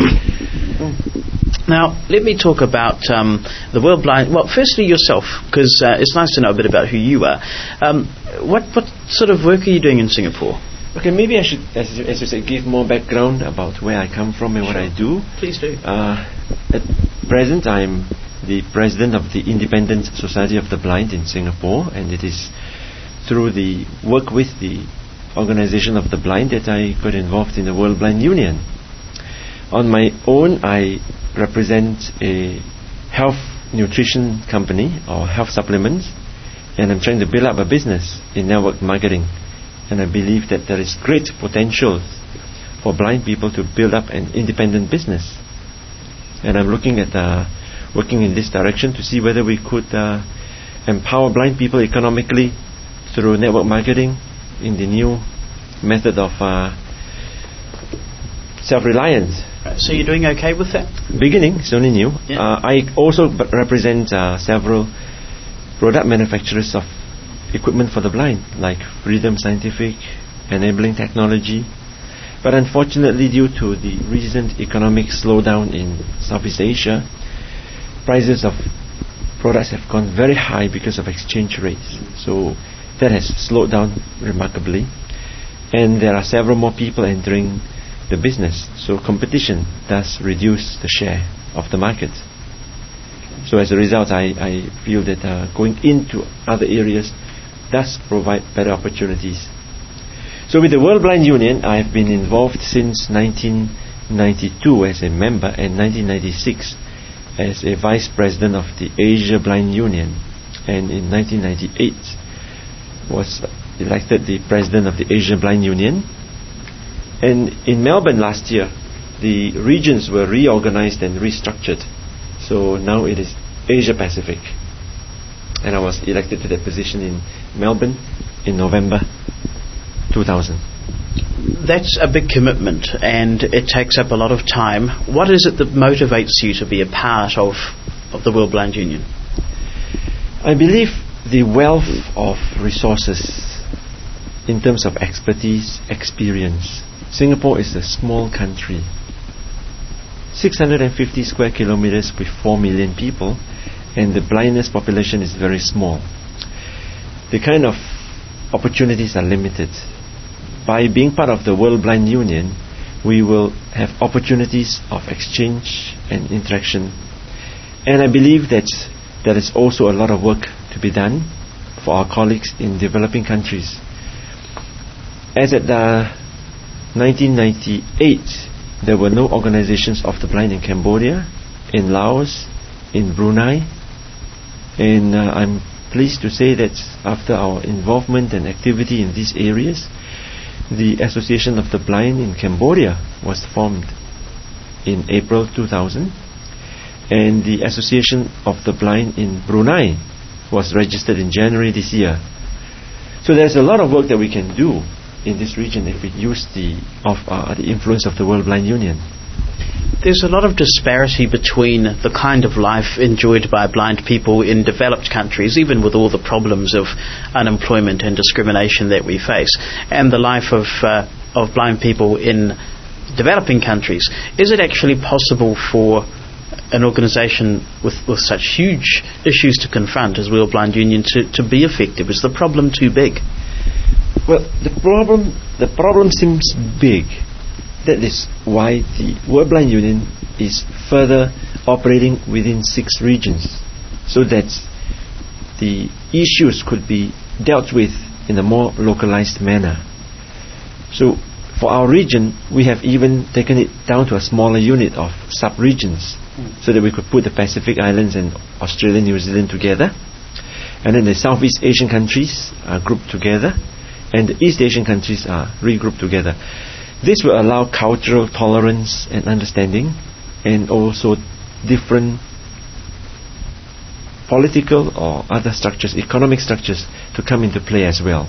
Now, let me talk about the World Blind... Well, firstly yourself, because it's nice to know a bit about who you are. What sort of work are you doing in Singapore? Okay, maybe I should, as you said, give more background about where I come from and what I do. Please do. At present, I'm the president of the Independent Society of the Blind in Singapore, and it is through the work with the Organisation of the Blind that I got involved in the World Blind Union. On my own, I represent a health nutrition company or health supplements, and I'm trying to build up a business in network marketing. And I believe that there is great potential for blind people to build up an independent business. And I'm looking at working in this direction to see whether we could empower blind people economically through network marketing in the new method of self-reliance. So you're doing okay with that? Beginning, it's only new. Yeah. I also represent several product manufacturers of equipment for the blind, like Freedom Scientific, Enabling Technology. But unfortunately, due to the recent economic slowdown in Southeast Asia, prices of products have gone very high because of exchange rates. So that has slowed down remarkably. And there are several more people entering the business. So competition does reduce the share of the market. So as a result, I feel that going into other areas does provide better opportunities. So with the World Blind Union, I have been involved since 1992 as a member, and 1996 as a vice president of the Asia Blind Union, and in 1998 was elected the president of the Asia Blind Union. And in Melbourne last year, the regions were reorganized and restructured. So now it is Asia Pacific. And I was elected to that position in Melbourne in November 2000. That's a big commitment, and it takes up a lot of time. What is it that motivates you to be a part of the World Blind Union? I believe the wealth of resources in terms of expertise, experience. Singapore is a small country, 650 square kilometers with 4 million people, and the blindness population is very small. The kind of opportunities are limited. By being part of the World Blind Union, we will have opportunities of exchange and interaction. And I believe that there is also a lot of work to be done for our colleagues in developing countries. As at 1998, there were no organizations of the blind in Cambodia, in Laos, in Brunei, and I'm pleased to say that after our involvement and activity in these areas, the Association of the Blind in Cambodia was formed in April 2000, and the Association of the Blind in Brunei was registered in January this year. So there's a lot of work that we can do in this region if we use the influence of the World Blind Union. There's a lot of disparity between the kind of life enjoyed by blind people in developed countries, even with all the problems of unemployment and discrimination that we face, and the life of blind people in developing countries. Is it actually possible for an organisation with such huge issues to confront as World Blind Union to be effective? Is the problem too big? Well, the problem seems big. That is why the World Blind Union is further operating within 6 regions, so that the issues could be dealt with in a more localized manner. So for our region, we have even taken it down to a smaller unit of sub-regions, so that we could put the Pacific Islands and Australia, New Zealand together, and then the Southeast Asian countries are grouped together, and the East Asian countries are regrouped together. This will allow cultural tolerance and understanding, and also different political or other structures, economic structures, to come into play as well.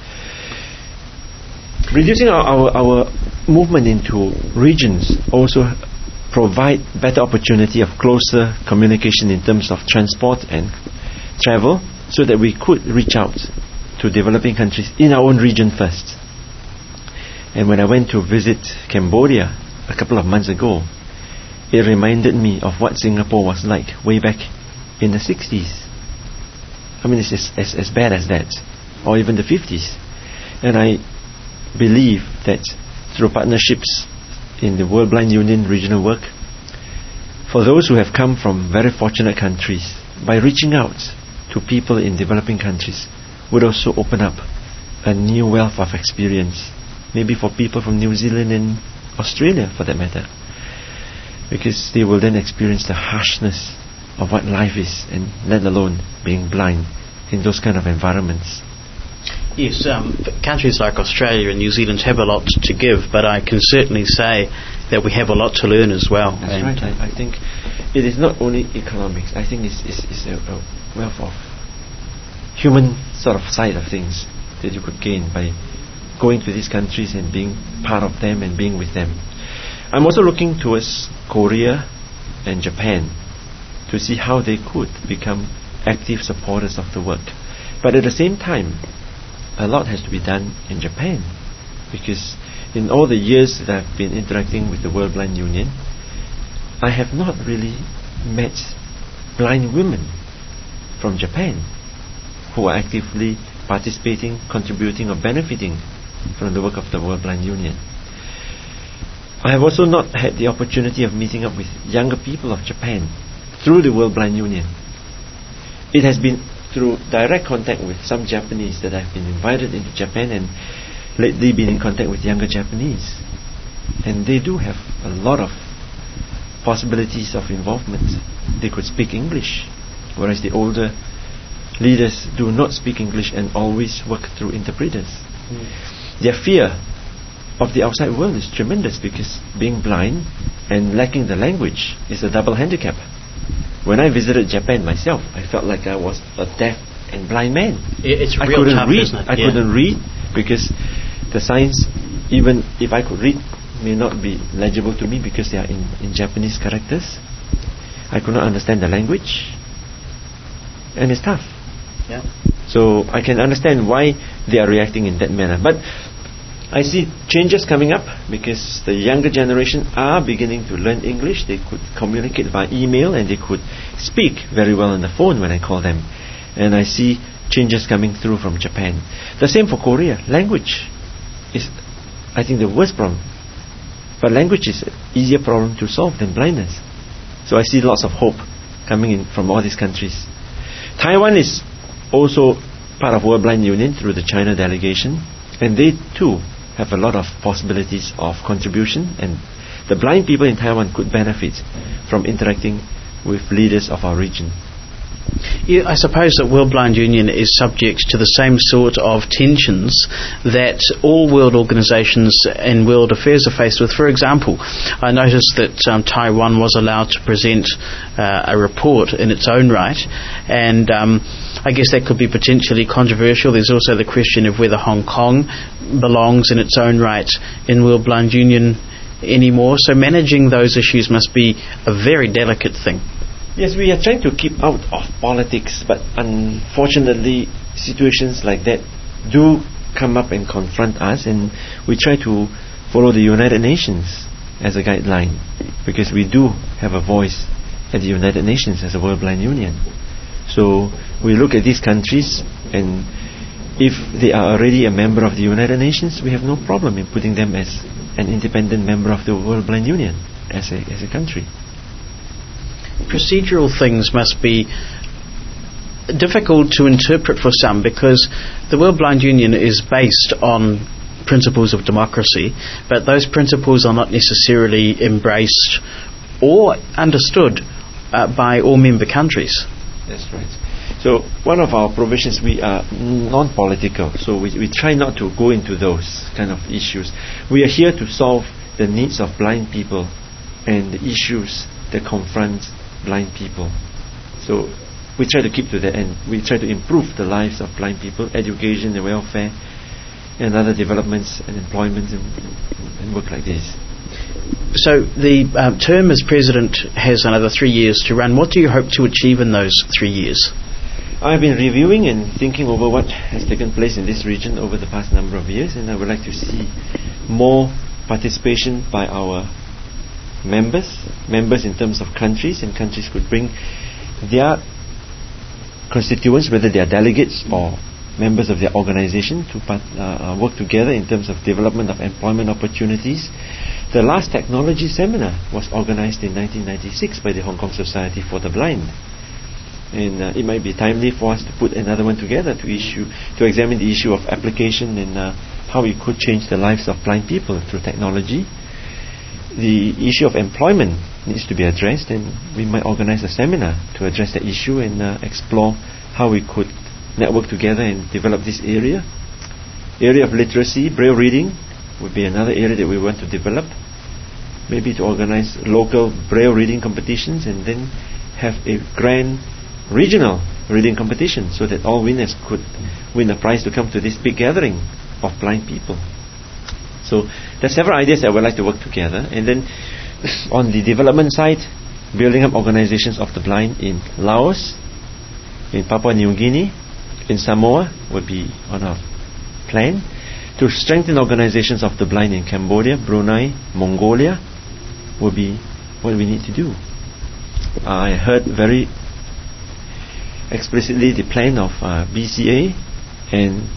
Reducing our movement into regions also provide better opportunity of closer communication in terms of transport and travel, so that we could reach out to developing countries in our own region first. And when I went to visit Cambodia a couple of months ago, it reminded me of what Singapore was like way back in the 60s. I mean, it's as bad as that, or even the 50s. And I believe that through partnerships in the World Blind Union regional work, for those who have come from very fortunate countries, by reaching out to people in developing countries, would also open up a new wealth of experience, maybe for people from New Zealand and Australia for that matter, because they will then experience the harshness of what life is, and let alone being blind in those kind of environments. Yes, countries like Australia and New Zealand have a lot to give, but I can certainly say that we have a lot to learn as well. That's right. I think it is not only economics. I think it's a wealth of human sort of side of things that you could gain by going to these countries and being part of them and being with them. I'm also looking towards Korea and Japan to see how they could become active supporters of the work. But at the same time, a lot has to be done in Japan, because in all the years that I've been interacting with the World Blind Union, I have not really met blind women from Japan who are actively participating, contributing or benefiting from the work of the World Blind Union. I have also not had the opportunity of meeting up with younger people of Japan through the World Blind Union. It has been through direct contact with some Japanese that I've been invited into Japan, and lately been in contact with younger Japanese, and they do have a lot of possibilities of involvement. They could speak English, whereas the older leaders do not speak English and always work through interpreters. Their fear of the outside world is tremendous, because being blind and lacking the language is a double handicap. When I visited Japan myself, I felt like I was a deaf and blind man. It's I real couldn't tough, read. isn't it? I couldn't read because the signs, even if I could read, may not be legible to me because they are in Japanese characters. I could not understand the language, and it's tough. Yeah. So I can understand why they are reacting in that manner. But I see changes coming up, because the younger generation are beginning to learn English. They could communicate by email, and they could speak very well on the phone when I call them. And I see changes coming through from Japan. The same for Korea. Language is, I think, the worst problem. But language is an easier problem to solve than blindness. So I see lots of hope coming in from all these countries. Taiwan is also part of World Blind Union through the China delegation, and they too have a lot of possibilities of contribution, and the blind people in Taiwan could benefit from interacting with leaders of our region. Yeah, I suppose that World Blind Union is subject to the same sort of tensions that all world organisations and world affairs are faced with. For example, I noticed that Taiwan was allowed to present a report in its own right, and I guess that could be potentially controversial. There's also the question of whether Hong Kong belongs in its own right in World Blind Union anymore. So managing those issues must be a very delicate thing. Yes, we are trying to keep out of politics, but unfortunately situations like that do come up and confront us, and we try to follow the United Nations as a guideline, because we do have a voice at the United Nations as a World Blind Union. So we look at these countries, and if they are already a member of the United Nations, we have no problem in putting them as an independent member of the World Blind Union as a country. Procedural things must be difficult to interpret for some, because the World Blind Union is based on principles of democracy, but those principles are not necessarily embraced or understood by all member countries. That's right. So one of our provisions, we are non-political, so we try not to go into those kind of issues. We are here to solve the needs of blind people and the issues that confront blind people. So we try to keep to that, and we try to improve the lives of blind people, education and welfare, and other developments and employment and work like this. So the term as President has another 3 years to run. What do you hope to achieve in those 3 years? I've been reviewing and thinking over what has taken place in this region over the past number of years, and I would like to see more participation by our members in terms of countries, and countries could bring their constituents, whether they are delegates or members of their organization, to work together in terms of development of employment opportunities. The last technology seminar was organized in 1996 by the Hong Kong Society for the Blind, and it might be timely for us to put another one together to examine the issue of application and how it could change the lives of blind people through technology. The issue of employment needs to be addressed, and we might organize a seminar to address that issue and explore how we could network together and develop this area. Area of literacy, braille reading would be another area that we want to develop. Maybe to organize local braille reading competitions, and then have a grand regional reading competition, so that all winners could win a prize to come to this big gathering of blind people. So there are several ideas that I would like to work together. And then on the development side, building up organizations of the blind in Laos, in Papua New Guinea, in Samoa would be on our plan. To strengthen organizations of the blind in Cambodia, Brunei, Mongolia would be what we need to do. I heard very explicitly the plan of BCA and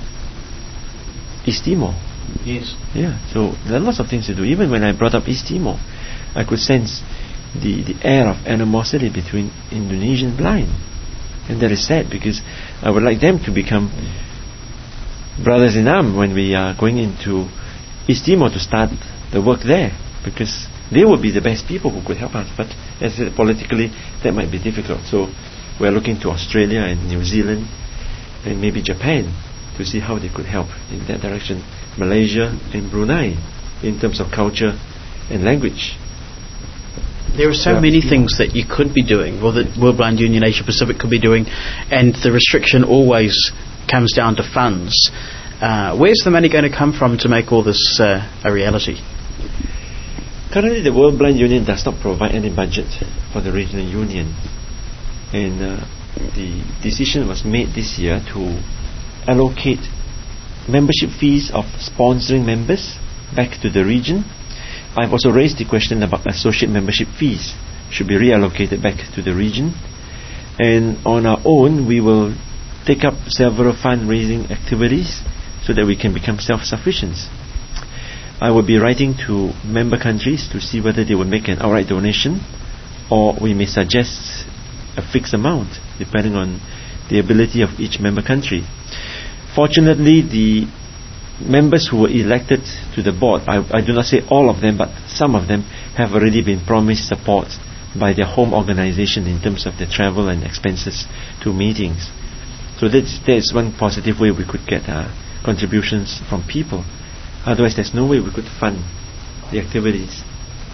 East Timor. Yes. Yeah, so there are lots of things to do. Even when I brought up East Timor, I could sense the air of animosity between Indonesian blind, and that is sad, because I would like them to become brothers in arms when we are going into East Timor to start the work there, because they would be the best people who could help us. But as I said, politically that might be difficult. So we are looking to Australia and New Zealand and maybe Japan to see how they could help in that direction. Malaysia and Brunei in terms of culture and language. There are so many things that you could be doing, or that World Blind Union Asia Pacific could be doing, and the restriction always comes down to funds. Where's the money going to come from to make all this a reality? Currently, the World Blind Union does not provide any budget for the regional union, and the decision was made this year to allocate membership fees of sponsoring members back to the region. I've also raised the question about associate membership fees should be reallocated back to the region, and on our own we will take up several fundraising activities so that we can become self-sufficient. I will be writing to member countries to see whether they will make an outright donation, or we may suggest a fixed amount depending on the ability of each member country. Fortunately, the members who were elected to the board, I do not say all of them, but some of them have already been promised support by their home organization in terms of their travel and expenses to meetings. So that's one positive way we could get contributions from people. Otherwise, there's no way we could fund the activities.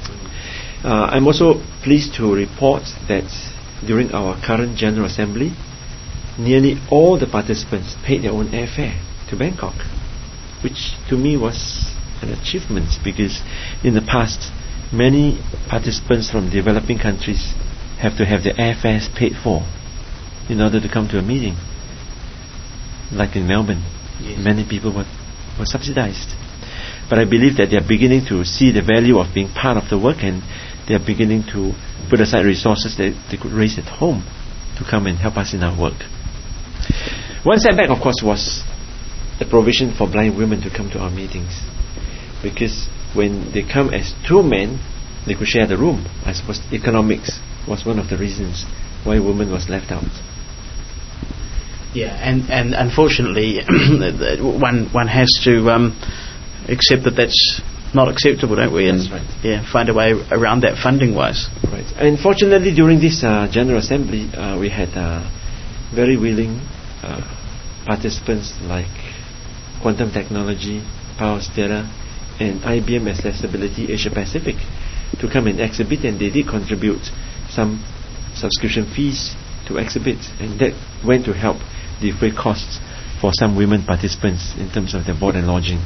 I'm also pleased to report that during our current General Assembly, nearly all the participants paid their own airfare to Bangkok, which to me was an achievement, because in the past many participants from developing countries have to have their airfares paid for in order to come to a meeting. Like in Melbourne, yes, many people were subsidized. But I believe that they are beginning to see the value of being part of the work, and they are beginning to put aside resources that they could raise at home to come and help us in our work. One setback, of course, was the provision for blind women to come to our meetings, because when they come as two men, they could share the room. I suppose economics was one of the reasons why women was left out. Yeah, and unfortunately, one has to accept that that's not acceptable, don't we? And that's right. Yeah, find a way around that funding-wise. Right. And fortunately, during this General Assembly, we had very willing participants like Quantum Technology, Powerstera, and IBM Accessibility Asia Pacific to come and exhibit, and they did contribute some subscription fees to exhibit, and that went to help defray costs for some women participants in terms of their board and lodging.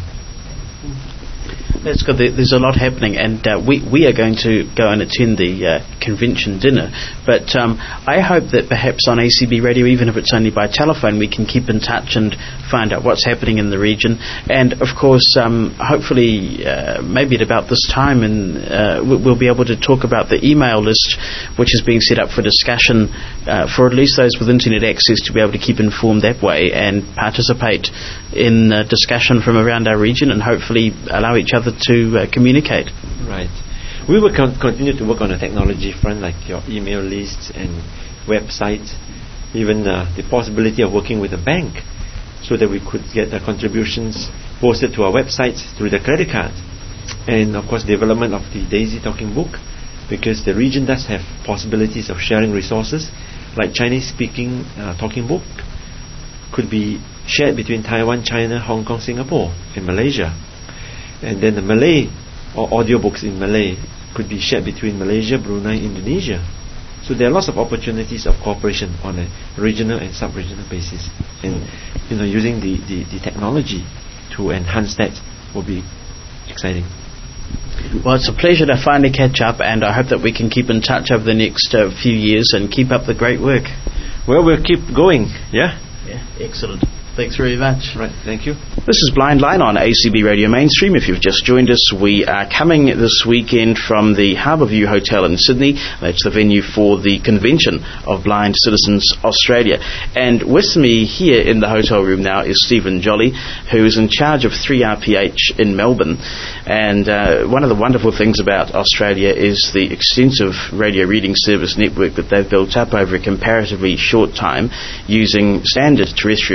That's good. There's a lot happening, and we are going to go and attend the convention dinner. But I hope that perhaps on ACB Radio, even if it's only by telephone, we can keep in touch and find out what's happening in the region. And of course, hopefully, maybe at about this time, and we'll be able to talk about the email list, which is being set up for discussion for at least those with internet access to be able to keep informed that way and participate in discussion from around our region, and hopefully allow each other to communicate. Right. We will continue to work on the technology front, like your email lists and websites, even the possibility of working with a bank so that we could get the contributions posted to our websites through the credit card. And of course, development of the Daisy Talking Book, because the region does have possibilities of sharing resources, like Chinese speaking talking book could be shared between Taiwan, China, Hong Kong, Singapore, and Malaysia. And then the Malay or audiobooks in Malay could be shared between Malaysia, Brunei, Indonesia. So there are lots of opportunities of cooperation on a regional and sub-regional basis. And using the technology to enhance that will be exciting. Well, it's a pleasure to finally catch up, and I hope that we can keep in touch over the next few years and keep up the great work. Well, we'll keep going, yeah? Yeah, excellent. Thanks very much. Right, thank you. This is Blind Line on ACB Radio Mainstream. If you've just joined us, we are coming this weekend from the Harbourview Hotel in Sydney. That's the venue for the convention of Blind Citizens Australia. And with me here in the hotel room now is Stephen Jolly, who is in charge of 3RPH in Melbourne. And one of the wonderful things about Australia is the extensive radio reading service network that they've built up over a comparatively short time using standard terrestrial frequencies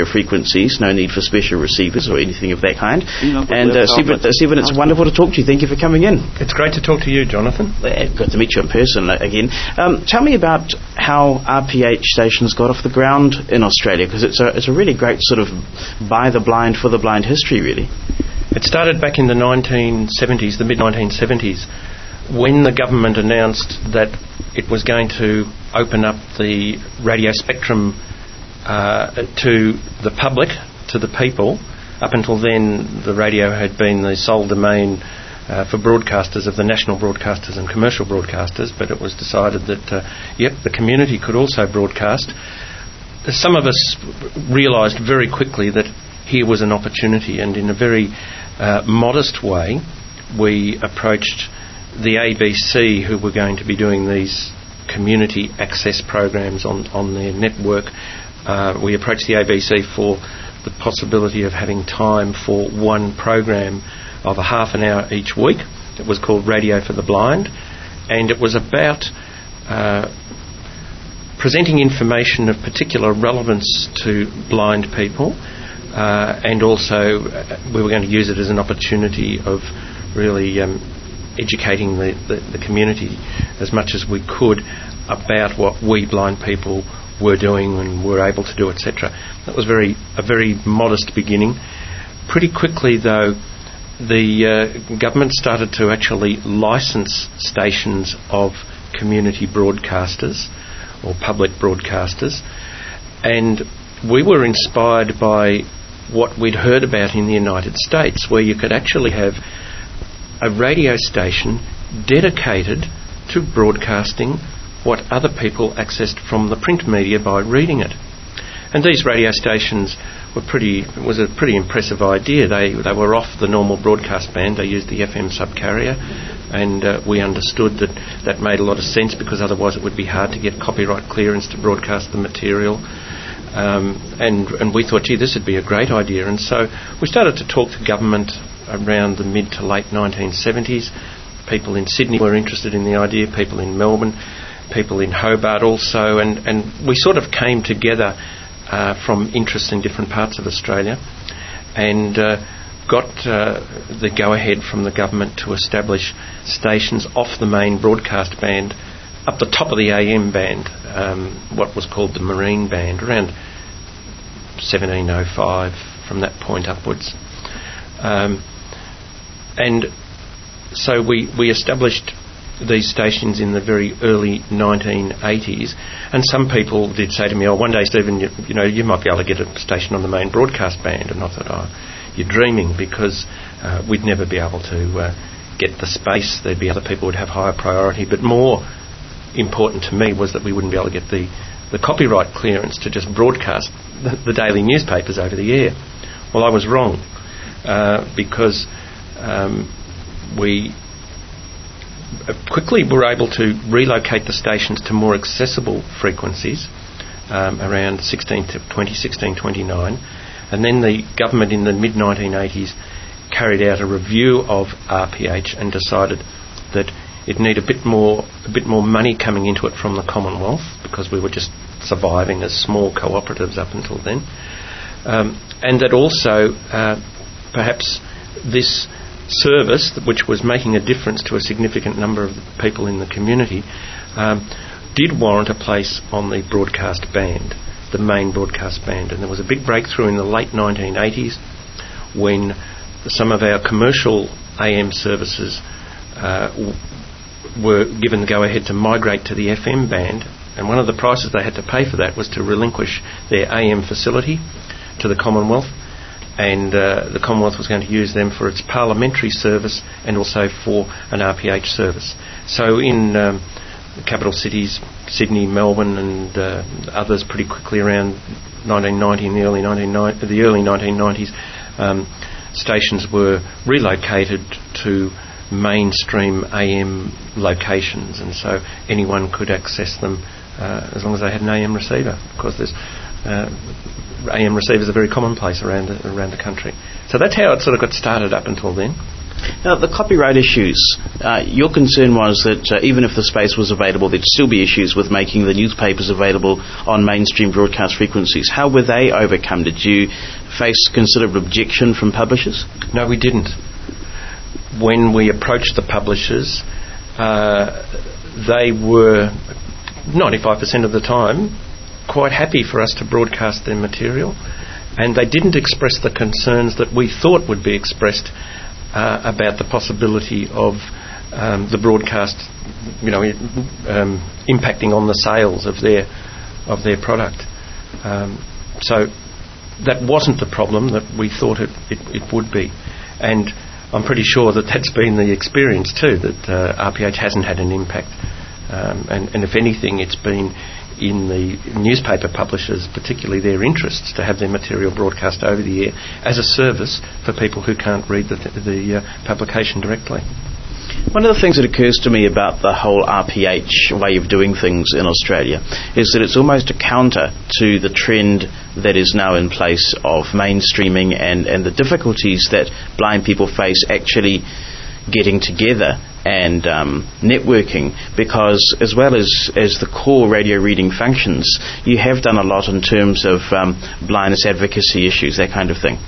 frequencies, no need for special receivers or anything of that kind. And Stephen, it's wonderful to talk to you. Thank you for coming in. It's great to talk to you, Jonathan. Good to meet you in person again. Tell me about how RPH stations got off the ground in Australia, because it's a really great sort of by the blind, for the blind history, really. It started back in the 1970s, the mid-1970s, when the government announced that it was going to open up the radio spectrum to the public, to the people. Up until then, the radio had been the sole domain for broadcasters of the national broadcasters and commercial broadcasters, but it was decided that, the community could also broadcast. Some of us realised very quickly that here was an opportunity, and in a very modest way, we approached the ABC, who were going to be doing these community access programs on their network. We approached the ABC for the possibility of having time for one program of a half an hour each week. It was called Radio for the Blind, and it was about presenting information of particular relevance to blind people, and also we were going to use it as an opportunity of really educating the community as much as we could about what we blind people were doing and were able to do, etc. That was a very modest beginning. Pretty quickly, though, the government started to actually license stations of community broadcasters or public broadcasters, and we were inspired by what we'd heard about in the United States, where you could actually have a radio station dedicated to broadcasting what other people accessed from the print media by reading it. And these radio stations was a pretty impressive idea. They were off the normal broadcast band. They used the FM subcarrier, and we understood that made a lot of sense, because otherwise it would be hard to get copyright clearance to broadcast the material. And we thought, gee, this would be a great idea. And so we started to talk to government around the mid to late 1970s. People in Sydney were interested in the idea, people in Melbourne, people in Hobart also, and we sort of came together from interests in different parts of Australia, and got the go-ahead from the government to establish stations off the main broadcast band, up the top of the AM band, what was called the Marine band, around 1705 from that point upwards. And so we established these stations in the very early 1980s, and some people did say to me, one day, Stephen, you might be able to get a station on the main broadcast band. And I thought, you're dreaming, because we'd never be able to get the space. There'd be other people who would have higher priority, but more important to me was that we wouldn't be able to get the copyright clearance to just broadcast the daily newspapers over the air. Well, I was wrong, because we quickly were able to relocate the stations to more accessible frequencies around 2029, and then the government in the mid-1980s carried out a review of RPH and decided that it needed a bit more money coming into it from the Commonwealth, because we were just surviving as small cooperatives up until then, and that also perhaps this service, which was making a difference to a significant number of people in the community, did warrant a place on the broadcast band, the main broadcast band. And there was a big breakthrough in the late 1980s when some of our commercial AM services were given the go-ahead to migrate to the FM band, and one of the prices they had to pay for that was to relinquish their AM facility to the Commonwealth, and the Commonwealth was going to use them for its parliamentary service and also for an RPH service. So in the capital cities, Sydney, Melbourne and others, pretty quickly around 1990 and the early 1990s, stations were relocated to mainstream AM locations, and so anyone could access them as long as they had an AM receiver, because there's AM receivers are very commonplace around the country. So that's how it sort of got started up until then. Now, the copyright issues, your concern was that even if the space was available, there'd still be issues with making the newspapers available on mainstream broadcast frequencies. How were they overcome? Did you face considerable objection from publishers? No, we didn't. When we approached the publishers, they were 95% of the time quite happy for us to broadcast their material, and they didn't express the concerns that we thought would be expressed about the possibility of the broadcast, impacting on the sales of their product. So that wasn't the problem that we thought it would be, and I'm pretty sure that that's been the experience too, that RPH hasn't had an impact, and if anything, it's been in the newspaper publishers, particularly their interests, to have their material broadcast over the air as a service for people who can't read the publication directly. One of the things that occurs to me about the whole RPH way of doing things in Australia is that it's almost a counter to the trend that is now in place of mainstreaming and the difficulties that blind people face actually getting together and networking, because as well as the core radio reading functions, you have done a lot in terms of blindness advocacy issues, that kind of thing.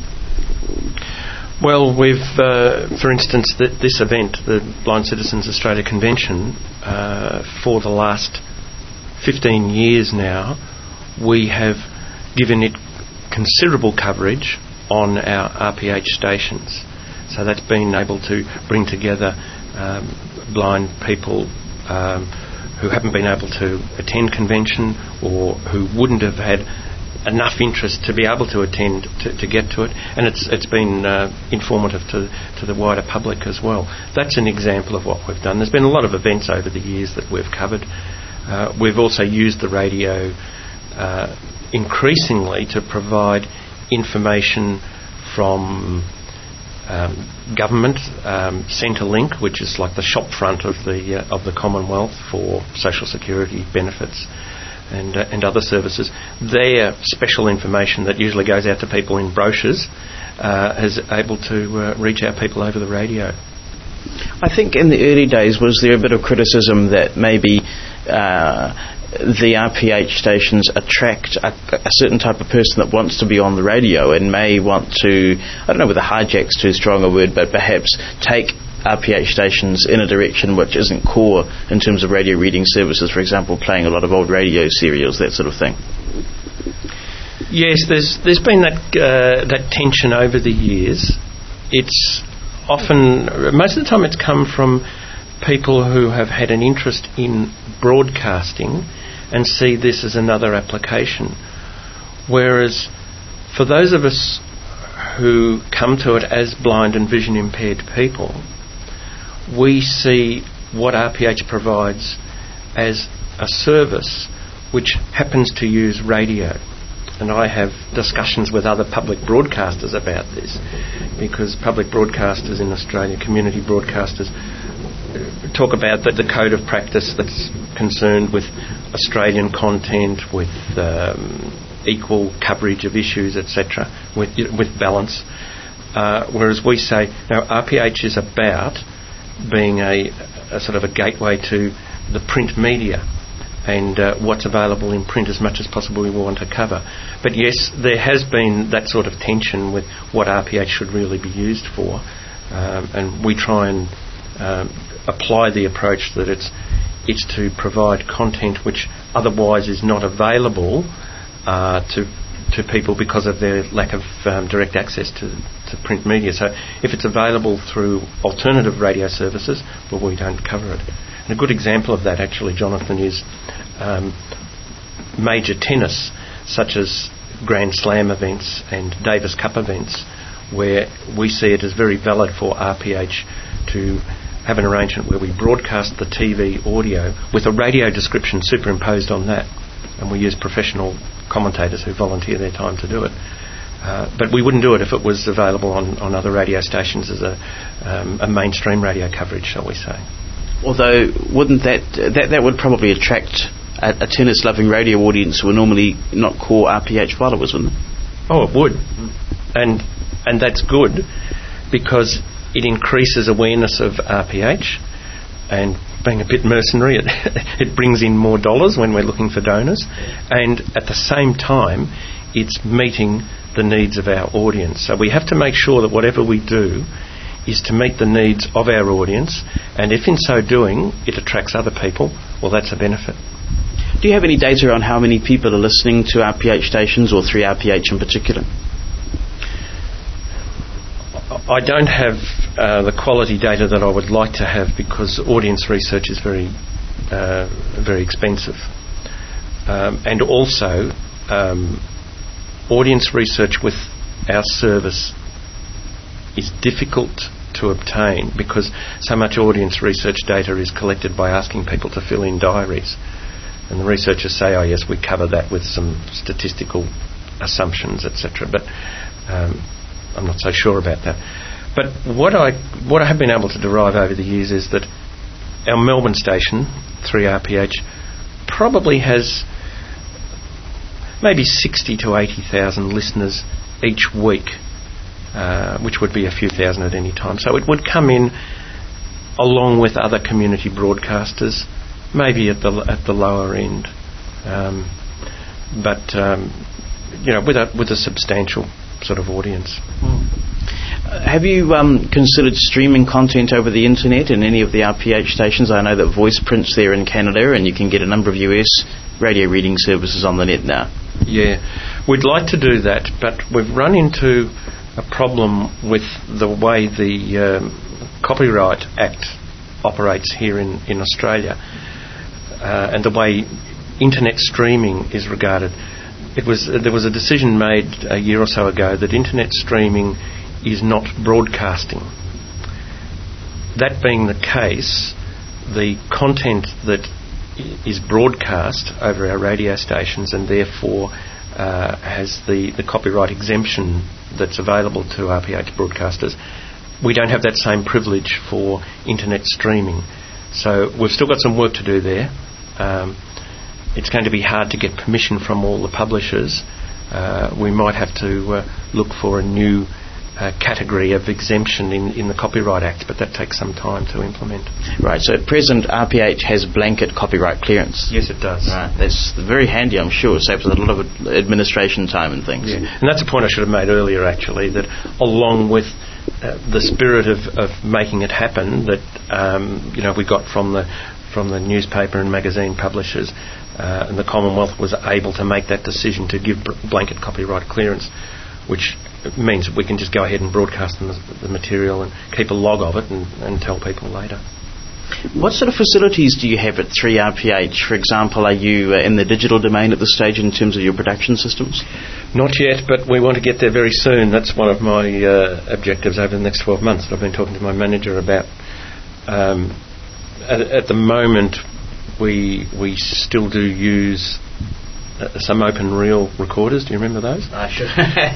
Well, we've, for instance, this event, the Blind Citizens Australia Convention, for the last 15 years now, we have given it considerable coverage on our RPH stations. So that's been able to bring together blind people who haven't been able to attend convention or who wouldn't have had enough interest to be able to attend to get to it, and it's been informative to the wider public as well. That's an example of what we've done. There's been a lot of events over the years that we've covered. We've also used the radio increasingly to provide information from government, Centrelink, which is like the shop front of the Commonwealth for social security benefits and other services. Their special information that usually goes out to people in brochures is able to reach our people over the radio. I think in the early days, was there a bit of criticism that maybe the RPH stations attract a certain type of person that wants to be on the radio and may want to, I don't know whether hijack's too strong a word, but perhaps take RPH stations in a direction which isn't core in terms of radio reading services, for example, playing a lot of old radio serials, that sort of thing? Yes, there's been that tension over the years. It's often, most of the time it's come from people who have had an interest in broadcasting and see this as another application. Whereas for those of us who come to it as blind and vision impaired people, we see what RPH provides as a service which happens to use radio. And I have discussions with other public broadcasters about this, because public broadcasters in Australia, community broadcasters, talk about the code of practice that's concerned with Australian content, with equal coverage of issues, etc., with balance. Whereas we say, no, RPH is about being a sort of a gateway to the print media and what's available in print as much as possible we want to cover. But yes, there has been that sort of tension with what RPH should really be used for, and we try and apply the approach that it's to provide content which otherwise is not available to people because of their lack of direct access to print media. So if it's available through alternative radio services, well, we don't cover it. And a good example of that, actually, Jonathan, is major tennis, such as Grand Slam events and Davis Cup events, where we see it as very valid for RPH to have an arrangement where we broadcast the TV audio with a radio description superimposed on that, and we use professional commentators who volunteer their time to do it. But we wouldn't do it if it was available on other radio stations as a mainstream radio coverage, shall we say. Although, wouldn't that would probably attract a tennis-loving radio audience who are normally not core RPH followers, wouldn't it? Oh, it would. And that's good, because it increases awareness of RPH, and being a bit mercenary, it brings in more dollars when we're looking for donors, and at the same time it's meeting the needs of our audience. So we have to make sure that whatever we do is to meet the needs of our audience, and if in so doing it attracts other people, well, that's a benefit. Do you have any data on how many people are listening to RPH stations, or 3RPH in particular? I don't have the quality data that I would like to have, because audience research is very expensive. And also, audience research with our service is difficult to obtain, because so much audience research data is collected by asking people to fill in diaries. And the researchers say, oh yes, we cover that with some statistical assumptions, etc. But I'm not so sure about that. But what I have been able to derive over the years is that our Melbourne station, 3RPH, probably has maybe 60 to 80,000 listeners each week, which would be a few thousand at any time. So it would come in along with other community broadcasters, maybe at the lower end, but with a substantial sort of audience. Have you considered streaming content over the internet in any of the RPH stations? I know that Voice prints there in Canada, and you can get a number of US radio reading services on the net now. Yeah, we'd like to do that, but we've run into a problem with the way the Copyright Act operates here in Australia, and the way internet streaming is regarded. There was a decision made a year or so ago that internet streaming is not broadcasting. That being the case, the content that is broadcast over our radio stations, and therefore has the copyright exemption that's available to RPH broadcasters, we don't have that same privilege for internet streaming. So we've still got some work to do there. It's going to be hard to get permission from all the publishers. We might have to look for a new category of exemption in the Copyright Act, but that takes some time to implement. Right, so at present RPH has blanket copyright clearance. Yes, it does. Right, that's very handy, I'm sure. It saves a lot of administration time and things. Yeah. And that's a point I should have made earlier, actually, that along with the spirit of making it happen that we got from the newspaper and magazine publishers, and the Commonwealth was able to make that decision to give blanket copyright clearance, which means that we can just go ahead and broadcast the material and keep a log of it and tell people later. What sort of facilities do you have at 3RPH? For example, are you in the digital domain at this stage in terms of your production systems? Not yet, but we want to get there very soon. That's one of my objectives over the next 12 months that I've been talking to my manager about. At the moment, we still do use some open reel recorders. Do you remember those? I should.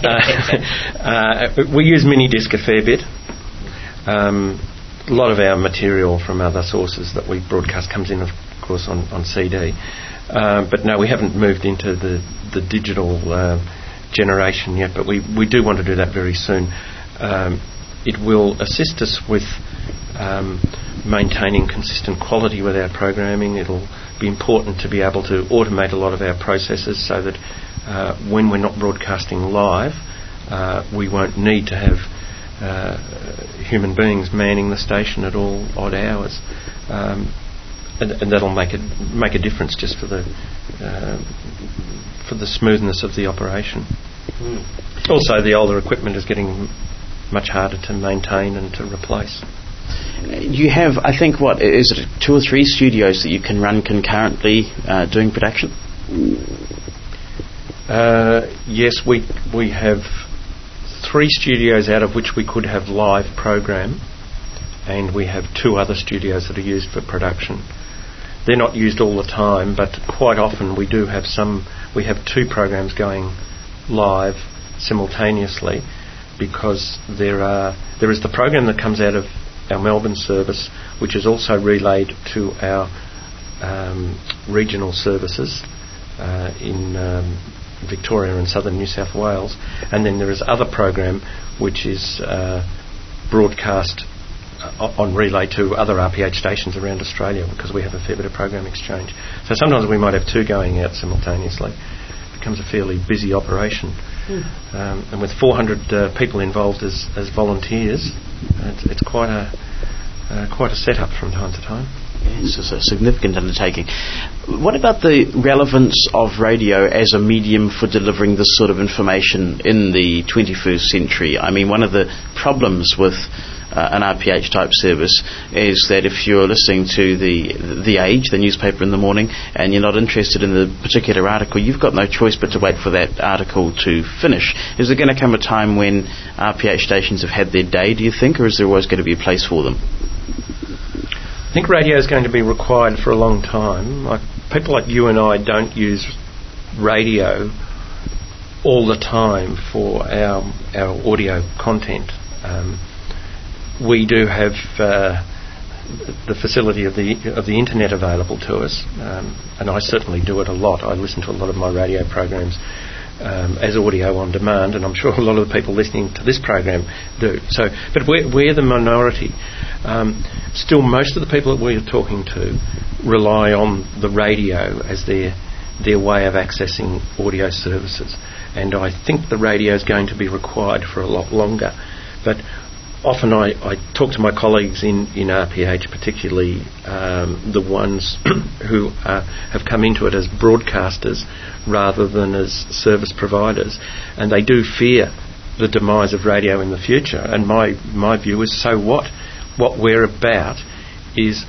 We use Minidisc a fair bit. A lot of our material from other sources that we broadcast comes in, of course, on CD. But no, we haven't moved into the digital generation yet, but we do want to do that very soon. It will assist us with maintaining consistent quality with our programming. It'll be important to be able to automate a lot of our processes so that when we're not broadcasting live, we won't need to have human beings manning the station at all odd hours, and that'll make a difference just for the smoothness of the operation. Also, the older equipment is getting much harder to maintain and to replace. You have, I think, what is it, 2 or 3 studios that you can run concurrently doing production? Yes, we have 3 studios out of which we could have live program, and we have 2 other studios that are used for production. They're not used all the time, but quite often we do have we have 2 programs going live simultaneously, because there is the program that comes out of our Melbourne service, which is also relayed to our regional services in Victoria and southern New South Wales, and then there is other program which is broadcast on relay to other RPH stations around Australia, because we have a fair bit of program exchange. So sometimes we might have two going out simultaneously. It becomes a fairly busy operation. And with 400 people involved as volunteers, it's quite a setup from time to time. Yes, it's a significant undertaking. What about the relevance of radio as a medium for delivering this sort of information in the 21st century? I mean, one of the problems with an RPH type service is that if you're listening to the Age, the newspaper in the morning, and you're not interested in the particular article, you've got no choice but to wait for that article to finish. Is there going to come a time when RPH stations have had their day, do you think, or is there always going to be a place for them? I think radio is going to be required for a long time. People like you and I don't use radio all the time for our audio content. We do have the facility of the internet available to us, and I certainly do it a lot. I listen to a lot of my radio programs as audio on demand, and I'm sure a lot of the people listening to this program do. So, but we're the minority. Still, most of the people that we're talking to rely on the radio as their way of accessing audio services, and I think the radio is going to be required for a lot longer. But often I talk to my colleagues in RPH, particularly the ones who have come into it as broadcasters rather than as service providers, and they do fear the demise of radio in the future. And my view is, so what? What we're about is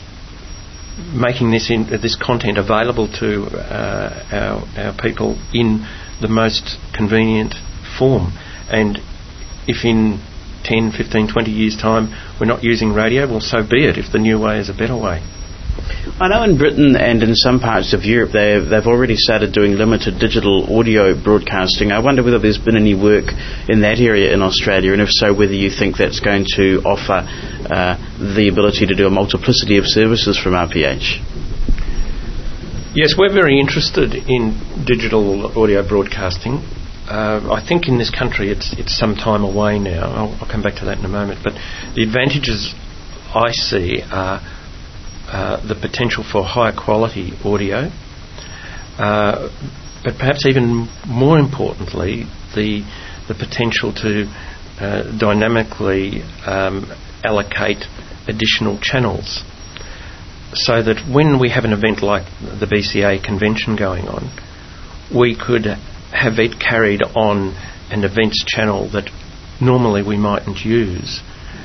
making this content available to our people in the most convenient form. And if in 10, 15, 20 years' time we're not using radio, well, so be it, if the new way is a better way. I know in Britain and in some parts of Europe they've already started doing limited digital audio broadcasting. I wonder whether there's been any work in that area in Australia, and if so, whether you think that's going to offer the ability to do a multiplicity of services from RPH. Yes, we're very interested in digital audio broadcasting. I think in this country it's some time away now. I'll come back to that in a moment. But the advantages I see are the potential for higher quality audio, but perhaps even more importantly, the potential to dynamically allocate additional channels, so that when we have an event like the BCA convention going on, we could have it carried on an events channel that normally we mightn't use,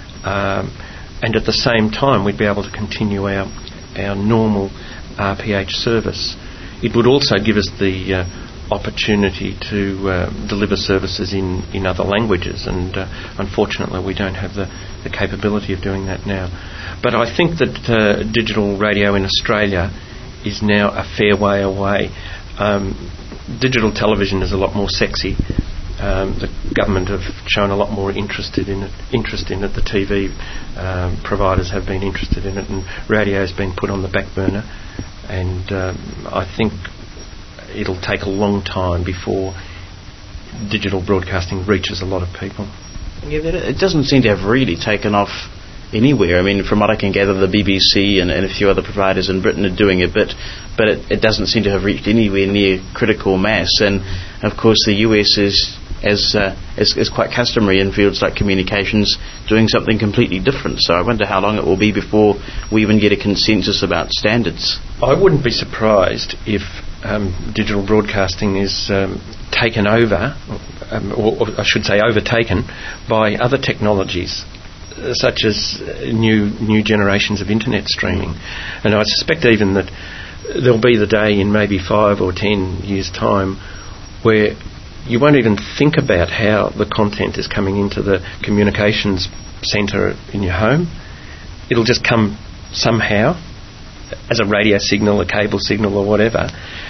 and at the same time we'd be able to continue our normal RPH service. It would also give us the opportunity to deliver services in other languages, and unfortunately we don't have the capability of doing that now. But I think that digital radio in Australia is now a fair way away. Digital television is a lot more sexy. The government have shown a lot more interest in it. The TV providers have been interested in it, and radio has been put on the back burner. And I think it'll take a long time before digital broadcasting reaches a lot of people. Yeah, it doesn't seem to have really taken off anywhere. I mean, from what I can gather, the BBC and a few other providers in Britain are doing a bit, but it doesn't seem to have reached anywhere near critical mass. And of course the US is quite customary in fields like communications, doing something completely different. So I wonder how long it will be before we even get a consensus about standards. I wouldn't be surprised if digital broadcasting is taken over, or I should say overtaken, by other technologies, such as new generations of internet streaming. And I suspect even that there'll be the day in maybe 5 or 10 years' time where you won't even think about how the content is coming into the communications centre in your home. It'll just come somehow as a radio signal, a cable signal or whatever,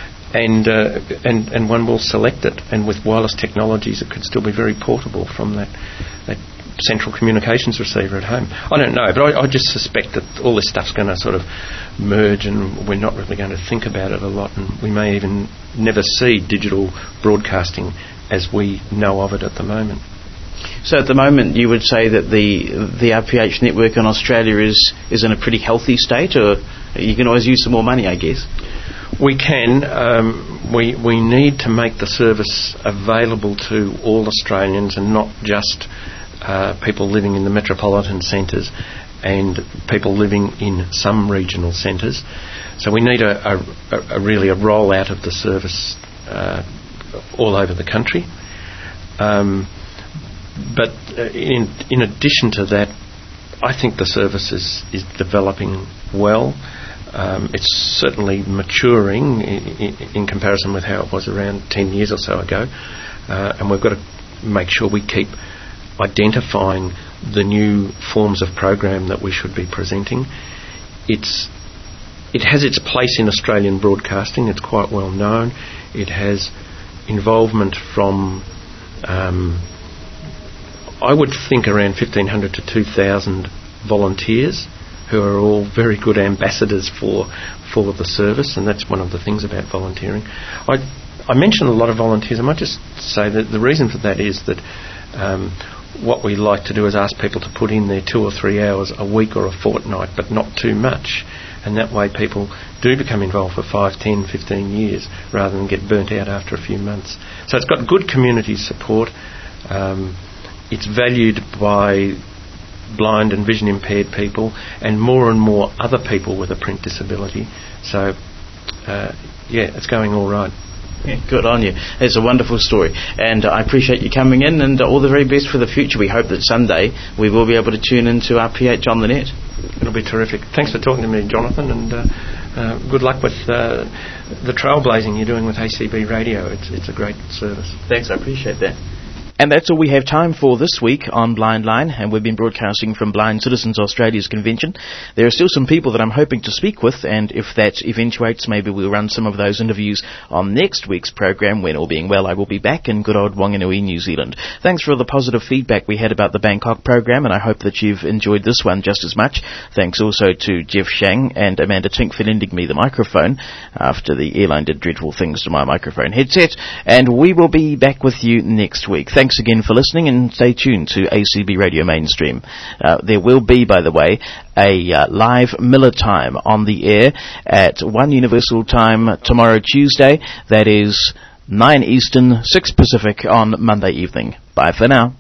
and one will select it. And with wireless technologies it could still be very portable from that central communications receiver at home. I don't know, but I just suspect that all this stuff's going to sort of merge, and we're not really going to think about it a lot, and we may even never see digital broadcasting as we know of it at the moment. So at the moment, you would say that the RPH network in Australia is in a pretty healthy state, or you can always use some more money, I guess? We can. We need to make the service available to all Australians and not just people living in the metropolitan centres and people living in some regional centres. So we need a rollout of the service all over the country. But in addition to that, I think the service is developing well. It's certainly maturing in comparison with how it was around 10 years or so ago. And we've got to make sure we keep identifying the new forms of program that we should be presenting. It has its place in Australian broadcasting. It's quite well known. It has involvement from, I would think, around 1,500 to 2,000 volunteers who are all very good ambassadors for the service, and that's one of the things about volunteering. I mentioned a lot of volunteers. I might just say that the reason for that is that what we like to do is ask people to put in their 2 or 3 hours a week or a fortnight, but not too much. And that way people do become involved for 5, 10, 15 years rather than get burnt out after a few months. So it's got good community support. It's valued by blind and vision impaired people and more other people with a print disability. So, it's going all right. Yeah, good on you. It's a wonderful story, and I appreciate you coming in, and all the very best for the future. We hope that someday we will be able to tune into RPH on the net. It'll be terrific. Thanks for talking to me, Jonathan, and good luck with the trailblazing you're doing with ACB Radio. It's a great service. Thanks, I appreciate that. And that's all we have time for this week on Blind Line, and we've been broadcasting from Blind Citizens Australia's convention. There are still some people that I'm hoping to speak with, and if that eventuates, maybe we'll run some of those interviews on next week's program, when, all being well, I will be back in good old Wanganui, New Zealand. Thanks for all the positive feedback we had about the Bangkok program, and I hope that you've enjoyed this one just as much. Thanks also to Jeff Shang and Amanda Tink for lending me the microphone after the airline did dreadful things to my microphone headset, and we will be back with you next week. Thanks again for listening, and stay tuned to ACB Radio Mainstream. There will be, by the way, a live Miller Time on the air at 1 Universal Time tomorrow, Tuesday. That is 9 Eastern, 6 Pacific on Monday evening. Bye for now.